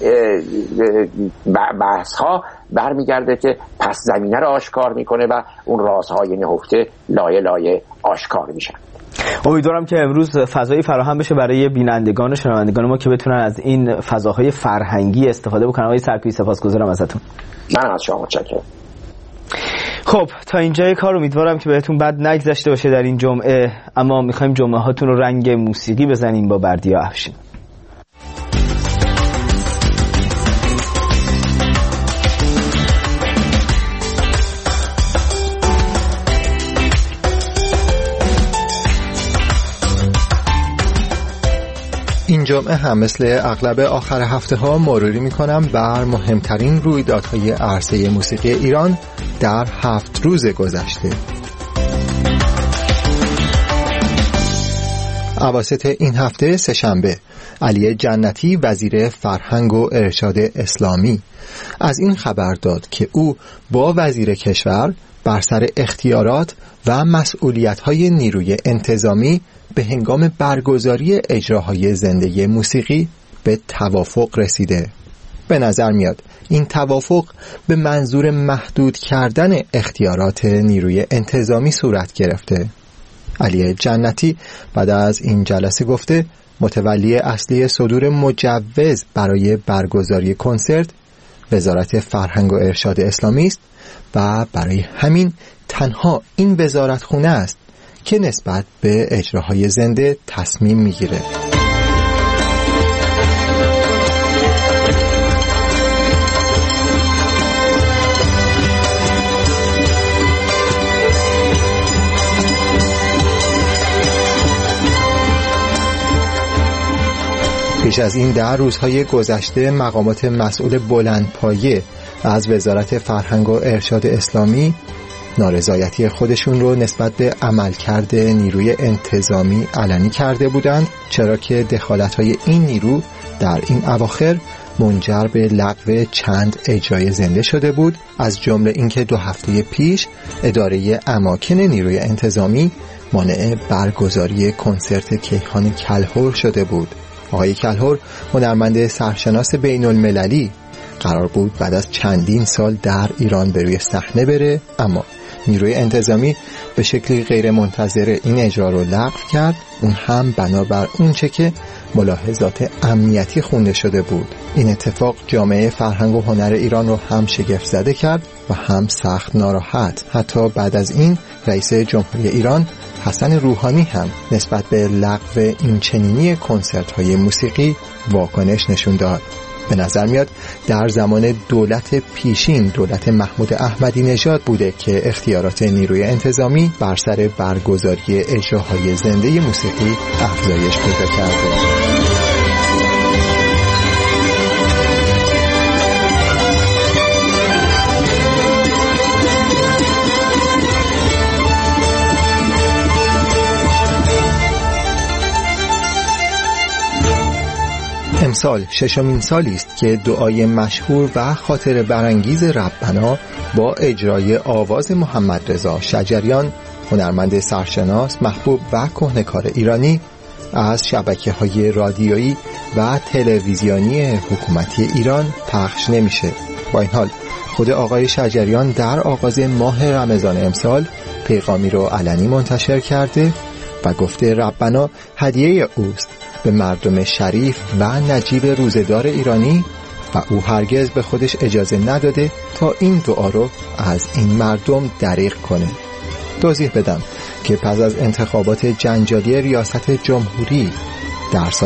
بحث‌ها برمیگرده که پس زمینه رو آشکار میکنه و اون رازهای نهفته لایه لایه آشکار میشن. امیدوارم که امروز فضایی فراهم بشه برای بینندگان و شنوندگان ما که بتونن از این فضاهای فرهنگی استفاده بکنن. آقای سرکویی سپاسگزارم ازتون. منم از شما متشکرم. خب تا اینجای کار امیدوارم که بهتون بد نگذشته باشه در این جمعه، اما میخوایم جمعه هاتون رو رنگ موسیقی بزنیم با بردیا افشین. این جمعه هم مثل اغلب آخر هفته ها مروری میکنم بر مهمترین رویدادهای عرصه موسیقی ایران در 7 روز گذشته. اواسط این هفته سه‌شنبه علی جنتی وزیر فرهنگ و ارشاد اسلامی از این خبر داد که او با وزیر کشور بر سر اختیارات و مسئولیت‌های نیروی انتظامی به هنگام برگزاری اجراهای زنده موسیقی به توافق رسیده. به نظر میاد این توافق به منظور محدود کردن اختیارات نیروی انتظامی صورت گرفته. علی جنتی بعد از این جلسه گفته متولی اصلی صدور مجوز برای برگزاری کنسرت وزارت فرهنگ و ارشاد اسلامی است و برای همین تنها این وزارتخانه است که نسبت به اجراهای زنده تصمیم میگیره. پیش از این در روزهای گذشته مقامات مسئول بلندپایه از وزارت فرهنگ و ارشاد اسلامی نارضایتی خودشون رو نسبت به عملکرد نیروی انتظامی علنی کرده بودند، چرا که دخالت‌های این نیرو در این اواخر منجر به لغو چند اجرای زنده شده بود، از جمله اینکه 2 هفته پیش اداره اماکن نیروی انتظامی مانع برگزاری کنسرت کیهان کلهر شده بود. آقای کلهر هنرمند سرشناس بین المللی قرار بود بعد از چندین سال در ایران به روی صحنه بره، اما نیروی انتظامی به شکلی غیر منتظره این اجرا رو لغو کرد، اون هم بنابر اونچه که ملاحظات امنیتی خونده شده بود. این اتفاق جامعه فرهنگ و هنر ایران رو هم شگفت زده کرد و هم سخت ناراحت. حتی بعد از این رئیس جمهوری ایران حسن روحانی هم نسبت به لغو این چنینی کنسرت‌های موسیقی واکنش نشون داد. به نظر میاد در زمان دولت پیشین، دولت محمود احمدی نژاد بوده که اختیارات نیروی انتظامی بر سر برگزاری اجراهای زنده موسیقی افزایش پیدا کرده. امسال 6مین سالی است که دعای مشهور و خاطر برانگیز ربنا با اجرای آواز محمدرضا شجریان، هنرمند سرشناس محبوب و کهنه‌کار ایرانی، از شبکه‌های رادیویی و تلویزیونی حکومتی ایران پخش نمیشه. با این حال خود آقای شجریان در آغاز ماه رمضان امسال پیغامی رو علنی منتشر کرده و گفته ربنا هدیه اوست به مردم شریف و نجیب روزدار ایرانی و او هرگز به خودش اجازه نداده تا این دعا رو از این مردم دریغ کنه. توضیح بدم که پس از انتخابات جنجالی ریاست جمهوری در سال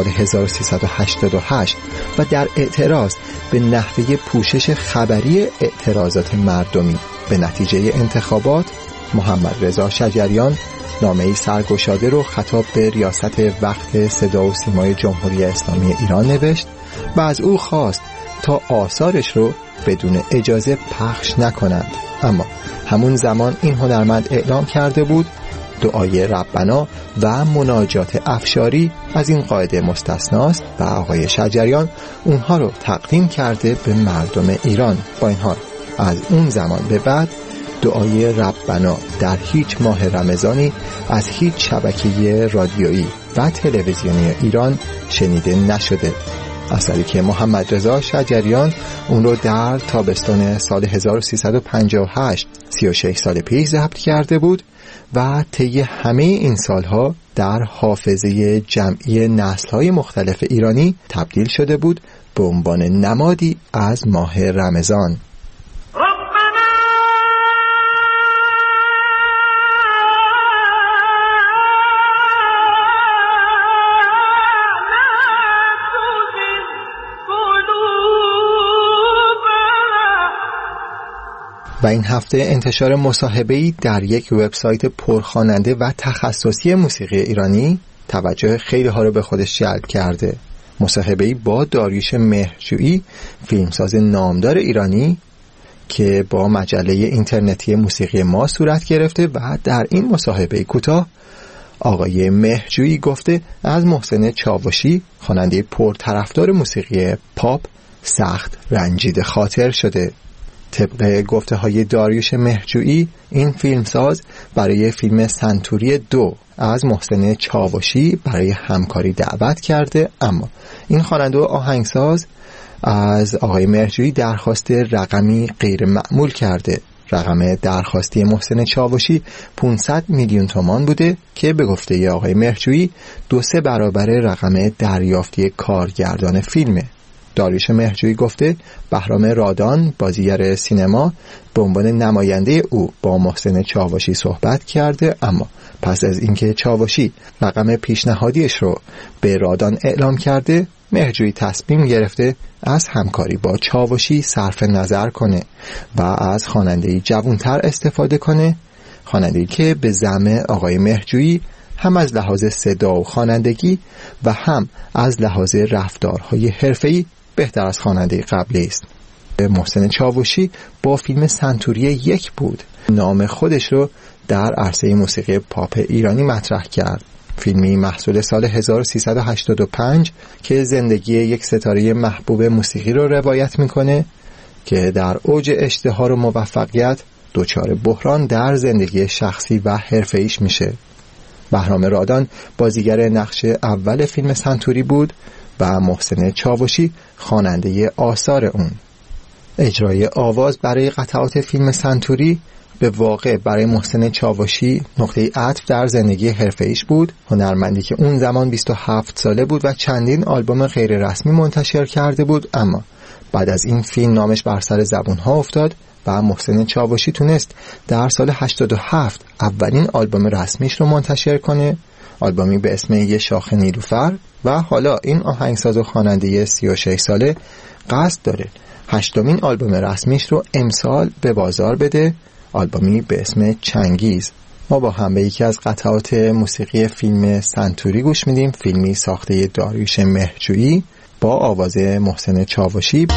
1388 و در اعتراض به نحوه پوشش خبری اعتراضات مردمی به نتیجه انتخابات، محمدرضا شجریان نامه‌ای سرگشاده رو خطاب به ریاست وقت صدا و سیمای جمهوری اسلامی ایران نوشت و از او خواست تا آثارش رو بدون اجازه پخش نکنند. اما همون زمان این هنرمند اعلام کرده بود دعای ربنا و مناجات افشاری از این قاعده مستثناست و آقای شجریان اونها رو تقدیم کرده به مردم ایران. با این حال از اون زمان به بعد دعای ربنا در هیچ ماه رمضانی از هیچ شبکه رادیویی و تلویزیونی ایران شنیده نشده. اثری که محمدرضا شجریان اون رو در تابستان سال 1358 36 سال پیش ضبط کرده بود و طی همه این سالها در حافظه جمعی نسل‌های مختلف ایرانی تبدیل شده بود به عنوان نمادی از ماه رمضان. و این هفته انتشار مصاحبه‌ای در یک وبسایت پرخواننده و تخصصی موسیقی ایرانی توجه خیلی ها رو به خودش جلب کرده. مصاحبه‌ای با داریوش مهرجویی، فیلمساز نامدار ایرانی که با مجله اینترنتی موسیقی ما صورت گرفته و در این مصاحبه کوتاه آقای مهرجویی گفته از محسن چاوشی خواننده پرطرفدار موسیقی پاپ سخت رنجیده خاطر شده. طبق گفته های داریوش مهرجویی این فیلمساز برای فیلم سنتوری 2 از محسن چاوشی برای همکاری دعوت کرده، اما این خواننده و آهنگساز از آقای مهرجویی درخواست رقمی غیر معمول کرده. رقم درخواستی محسن چاوشی 500 میلیون تومان بوده که به گفته آقای مهرجویی 2-3 برابر رقم دریافتی کارگردان فیلمه. داریوش مهرجویی گفته بهرام رادان بازیگر سینما به عنوان نماینده او با محسن چاوشی صحبت کرده، اما پس از اینکه چاوشی رقم پیشنهادیش رو به رادان اعلام کرده، مهرجویی تصمیم گرفته از همکاری با چاوشی صرف نظر کنه و از خواننده‌ای جوان‌تر استفاده کنه، خواننده‌ای که به زعم آقای مهرجویی هم از لحاظ صدا و خوانندگی و هم از لحاظ رفتارهای حرفه‌ای بهتر از خواننده قبلی است. محسن چاوشی با فیلم سنتوری 1 بود نام خودش رو در عرصه موسیقی پاپ ایرانی مطرح کرد. فیلمی محصول سال 1385 که زندگی یک ستاره محبوب موسیقی رو روایت میکنه که در اوج اشتهار و موفقیت دچار بحران در زندگی شخصی و حرفه‌ایش میشه. بهرام رادان بازیگر نقش اول فیلم سنتوری بود و محسن چاوشی خواننده آثار اون. اجرای آواز برای قطعات فیلم سنتوری به واقع برای محسن چاوشی نقطه عطف در زندگی حرفه‌ایش بود. هنرمندی که اون زمان 27 ساله بود و چندین آلبوم غیر رسمی منتشر کرده بود، اما بعد از این فیلم نامش بر سر زبون‌ها افتاد و محسن چاوشی تونست در سال 87 اولین آلبوم رسمیش رو منتشر کنه، آلبومی به اسم یه شاخه نیلوفر، و حالا این آهنگساز و خواننده 36 ساله قصد داره 8مین آلبوم رسمیش رو امسال به بازار بده، آلبومی به اسم چنگیز. ما با هم به یکی از قطعات موسیقی فیلم سنتوری گوش میدیم، فیلمی ساخته داریوش مهرجویی با آواز محسن چاوشی.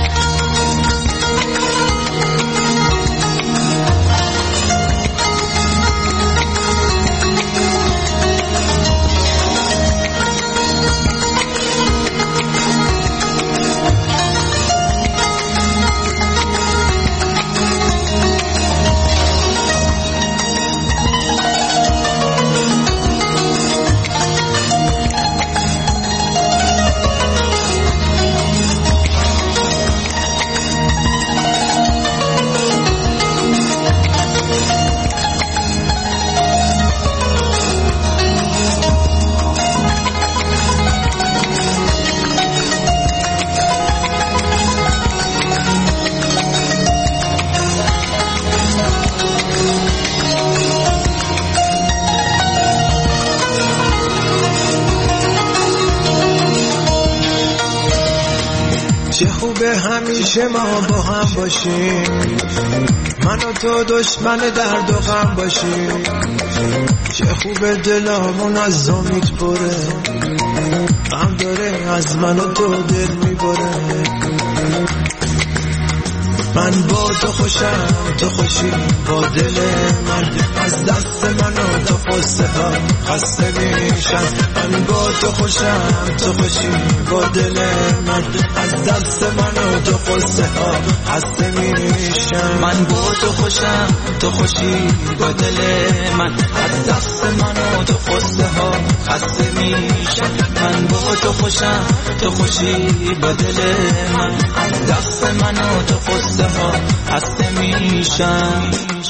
همیشه ما با هم باشیم، من و تو دشمن درد و غم باشیم، چه خوبه دلامون از امید پره، غم داره از من و تو دل میبره، من با تو خوشم تو خوشی با دل من، از دست من و تو خسته ها خسته میشم، من با تو خوشم تو خوشی با دل من، از دست من و تو خسته ها خسته میشم، من با تو خوشم تو خوشی با دل من، از دست من و تو خسته ها خسته میشم، من با تو خوشم تو خوشی با دل من، از دست من و تو خسته ها خسته میشم.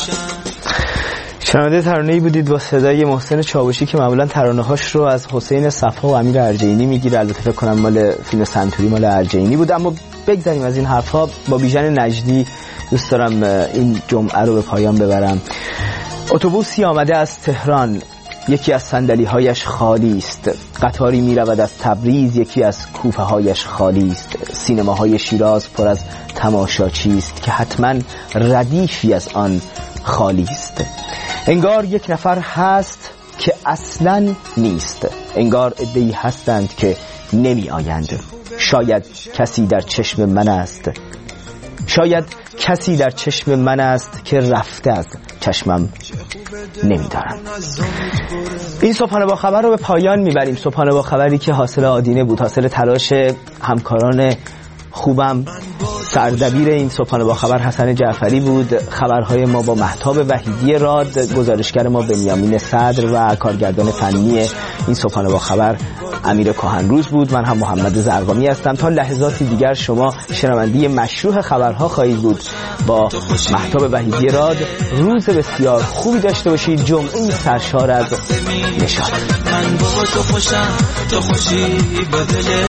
شنونده ترانه‌ای بودید با صدای محسن چاوشی که معمولا ترانه‌هاش رو از حسین صفا و امیر ارجینی میگیره، البته فکر کنم مال فیلم سنتوری مال ارجینی بود. اما بگذاریم از این حرفا، با بیژن نجدی دوست دارم این جمعه رو به پایان ببرم. اتوبوسی آمده از تهران، یکی از صندلی‌هایش خالی است، قطاری می‌رود از تبریز، یکی از کوفه‌هایش خالی است، سینماهای شیراز پر از تماشاچی است که حتما ردیفی از آن خالی است. انگار یک نفر هست که اصلاً نیست، انگار عده‌ای هستند که نمی آیند. شاید کسی در چشم من است، شاید کسی در چشم من است که رفته از چشمم نمیدارم. این صبحانه با خبر رو به پایان میبریم. صبحانه با خبری که حاصل آدینه بود، حاصل تلاش همکاران خوبم. سردبیر این صبحانه با خبر حسن جعفری بود. خبرهای ما با مهتاب وحیدی راد، گزارشگر ما بنیامین صدر و کارگردان فنی این صبحانه با خبر امیر کهنروز بود. من هم محمد زرقامی هستم. تا لحظاتی دیگر شما شنونده مشروع خبرها خواهید بود با مهتاب وحیدی راد. روز بسیار خوبی داشته باشید. جمعه سرشار از نشاط.